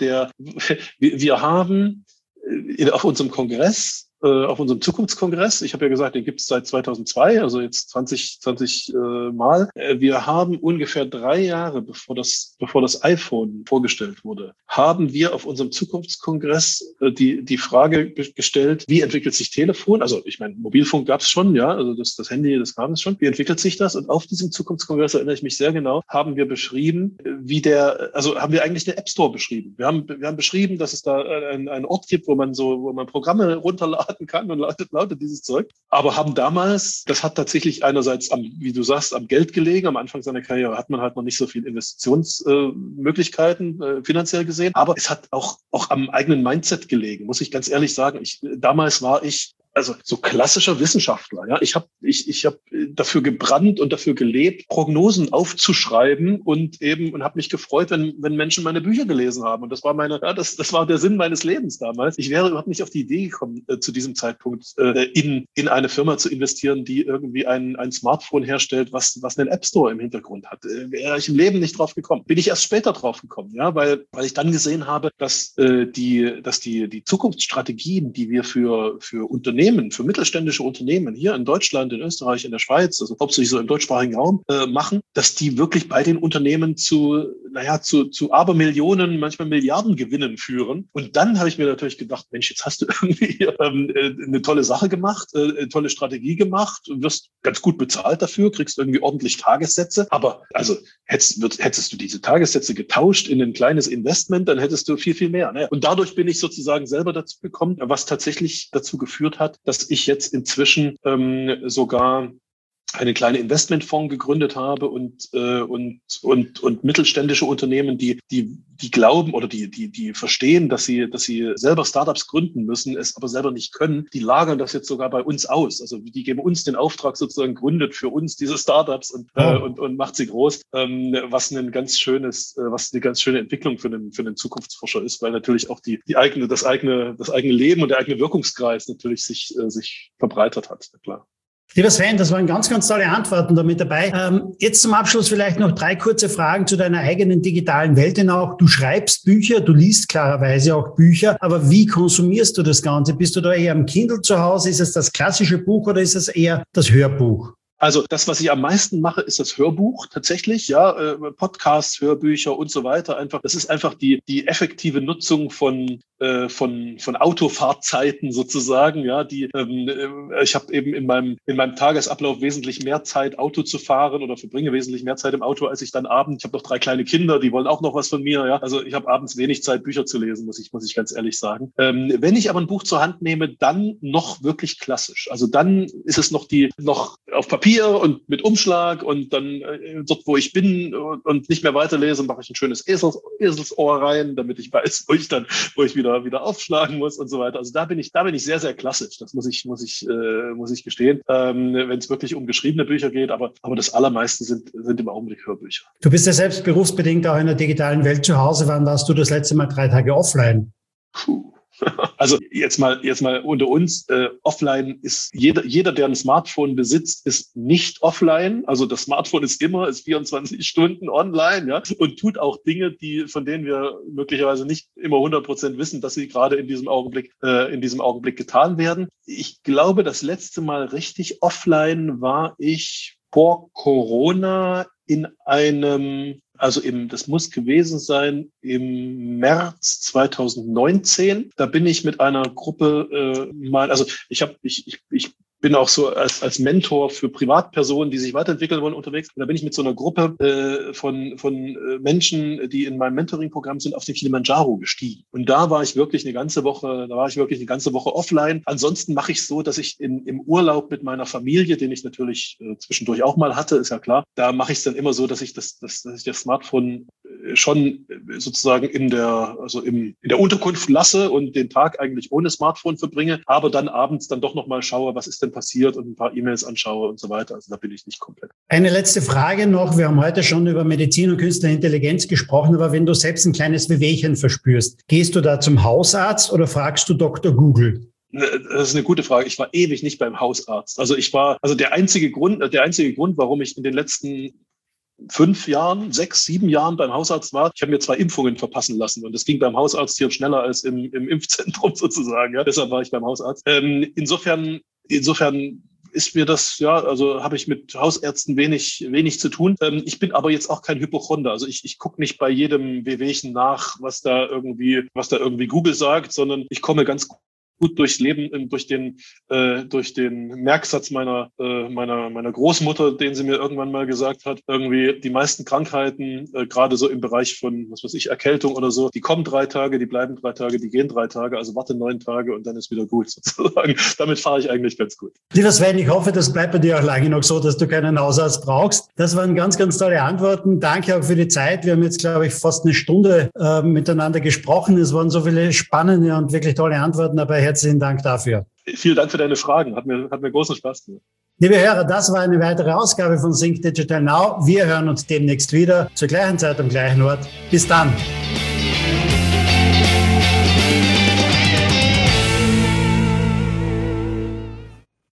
wir haben auf unserem Kongress, auf unserem Zukunftskongress, ich habe ja gesagt, den gibt es seit 2002, also jetzt 20 Mal. Wir haben ungefähr 3 Jahre, bevor das iPhone vorgestellt wurde, haben wir auf unserem Zukunftskongress die Frage gestellt, wie entwickelt sich Telefon? Also ich meine, Mobilfunk gab es schon, ja, also das Handy, das gab es schon. Wie entwickelt sich das? Und auf diesem Zukunftskongress, erinnere ich mich sehr genau, haben wir beschrieben, haben wir eigentlich den App Store beschrieben. Wir haben beschrieben, dass es da einen Ort gibt, wo man Programme runterladen kann und lautet dieses Zeug. Aber haben damals, das hat tatsächlich einerseits wie du sagst, am Geld gelegen. Am Anfang seiner Karriere hat man halt noch nicht so viel Investitionsmöglichkeiten finanziell gesehen. Aber es hat auch am eigenen Mindset gelegen, muss ich ganz ehrlich sagen. Damals war ich so klassischer Wissenschaftler, ja. Ich hab dafür gebrannt und dafür gelebt, Prognosen aufzuschreiben und habe mich gefreut, wenn Menschen meine Bücher gelesen haben. Und das war das war der Sinn meines Lebens damals. Ich wäre überhaupt nicht auf die Idee gekommen, zu diesem Zeitpunkt in eine Firma zu investieren, die irgendwie ein Smartphone herstellt, was einen App Store im Hintergrund hat. Wäre ich im Leben nicht drauf gekommen. Bin ich erst später drauf gekommen, ja, weil ich dann gesehen habe, dass die Zukunftsstrategien, die wir für Unternehmen, für mittelständische Unternehmen hier in Deutschland, in Österreich, in der Schweiz, also hauptsächlich so im deutschsprachigen Raum, machen, dass die wirklich bei den Unternehmen zu Abermillionen, manchmal Milliarden Gewinnen führen. Und dann habe ich mir natürlich gedacht, Mensch, jetzt hast du irgendwie eine tolle Sache gemacht, eine tolle Strategie gemacht, wirst ganz gut bezahlt dafür, kriegst irgendwie ordentlich Tagessätze. Aber also hättest du diese Tagessätze getauscht in ein kleines Investment, dann hättest du viel, viel mehr. Ne? Und dadurch bin ich sozusagen selber dazu gekommen, was tatsächlich dazu geführt hat, dass ich jetzt inzwischen sogar einen kleinen Investmentfonds gegründet habe und mittelständische Unternehmen, die glauben oder die verstehen, dass sie selber Startups gründen müssen, es aber selber nicht können, die lagern das jetzt sogar bei uns aus. Also die geben uns den Auftrag sozusagen, gründet für uns diese Startups und macht sie groß, was eine ganz schöne Entwicklung für einen Zukunftsforscher ist, weil natürlich auch das eigene Leben und der eigene Wirkungskreis natürlich sich verbreitert hat, klar. Lieber Sven, das waren ganz, ganz tolle Antworten da mit dabei. Jetzt zum Abschluss vielleicht noch 3 kurze Fragen zu deiner eigenen digitalen Welt denn auch. Du schreibst Bücher, du liest klarerweise auch Bücher, aber wie konsumierst du das Ganze? Bist du da eher am Kindle zu Hause? Ist es das klassische Buch oder ist es eher das Hörbuch? Also das, was ich am meisten mache, ist das Hörbuch tatsächlich, ja, Podcasts, Hörbücher und so weiter. Das ist einfach die effektive Nutzung von Autofahrtzeiten sozusagen, ja, ich habe eben in meinem Tagesablauf wesentlich mehr Zeit, Auto zu fahren oder verbringe wesentlich mehr Zeit im Auto, als ich dann abends. Ich habe noch 3 kleine Kinder, die wollen auch noch was von mir, ja. Also ich habe abends wenig Zeit, Bücher zu lesen, muss ich ganz ehrlich sagen. Wenn ich aber ein Buch zur Hand nehme, dann noch wirklich klassisch. Also dann ist es noch auf Papier und mit Umschlag und dann dort, wo ich bin und nicht mehr weiterlese, mache ich ein schönes Eselsohr rein, damit ich weiß, wo ich wieder aufschlagen muss und so weiter. Also da bin ich sehr, sehr klassisch. Das muss ich gestehen, wenn es wirklich um geschriebene Bücher geht. Aber das Allermeiste sind im Augenblick Hörbücher. Du bist ja selbst berufsbedingt auch in der digitalen Welt zu Hause. Wann warst du das letzte Mal 3 Tage offline? Puh. Also jetzt mal unter uns, offline ist jeder, der ein Smartphone besitzt, ist nicht offline. Also das Smartphone ist 24 Stunden online, ja, und tut auch Dinge, von denen wir möglicherweise nicht immer 100% wissen, dass sie gerade in diesem Augenblick getan werden. Ich glaube, das letzte Mal richtig offline war ich vor Corona das muss gewesen sein im März 2019. Da bin ich mit einer Gruppe ich bin auch so als Mentor für Privatpersonen, die sich weiterentwickeln wollen, unterwegs. Und da bin ich mit so einer Gruppe von Menschen, die in meinem Mentoring-Programm sind, auf den Kilimanjaro gestiegen. Und da war ich wirklich eine ganze Woche offline. Ansonsten mache ich so, dass ich im Urlaub mit meiner Familie, den ich natürlich zwischendurch auch mal hatte, ist ja klar, da mache ich es dann immer so, dass ich das Smartphone schon sozusagen in der Unterkunft lasse und den Tag eigentlich ohne Smartphone verbringe, aber dann abends dann doch nochmal schaue, was ist denn passiert und ein paar E-Mails anschaue und so weiter. Also da bin ich nicht komplett. Eine letzte Frage noch. Wir haben heute schon über Medizin und künstliche Intelligenz gesprochen, aber wenn du selbst ein kleines Wehwehchen verspürst, gehst du da zum Hausarzt oder fragst du Dr. Google? Das ist eine gute Frage. Ich war ewig nicht beim Hausarzt. Also der einzige Grund, warum ich in den letzten 5 Jahren, 6, 7 Jahren beim Hausarzt war. Ich habe mir 2 Impfungen verpassen lassen und das ging beim Hausarzt hier schneller als im Impfzentrum sozusagen. Ja. Deshalb war ich beim Hausarzt. Insofern ist mir das, also habe ich mit Hausärzten wenig zu tun. Ich bin aber jetzt auch kein Hypochonder. Also ich gucke nicht bei jedem Wehwehchen nach, was da irgendwie Google sagt, sondern ich komme ganz gut durchs Leben, durch den Merksatz meiner Großmutter, den sie mir irgendwann mal gesagt hat, irgendwie die meisten Krankheiten, gerade so im Bereich von, Erkältung oder so, die kommen 3 Tage, die bleiben 3 Tage, die gehen 3 Tage, also warte 9 Tage und dann ist wieder gut sozusagen. Damit fahre ich eigentlich ganz gut. Lieber Sven, ich hoffe, das bleibt bei dir auch lange noch so, dass du keinen Hausarzt brauchst. Das waren ganz, ganz tolle Antworten. Danke auch für die Zeit. Wir haben jetzt, glaube ich, fast eine Stunde miteinander gesprochen. Es waren so viele spannende und wirklich tolle Antworten dabei. Herzlichen Dank dafür. Vielen Dank für deine Fragen. Hat mir großen Spaß gemacht. Liebe Hörer, das war eine weitere Ausgabe von Think Digital Now. Wir hören uns demnächst wieder zur gleichen Zeit am gleichen Ort. Bis dann.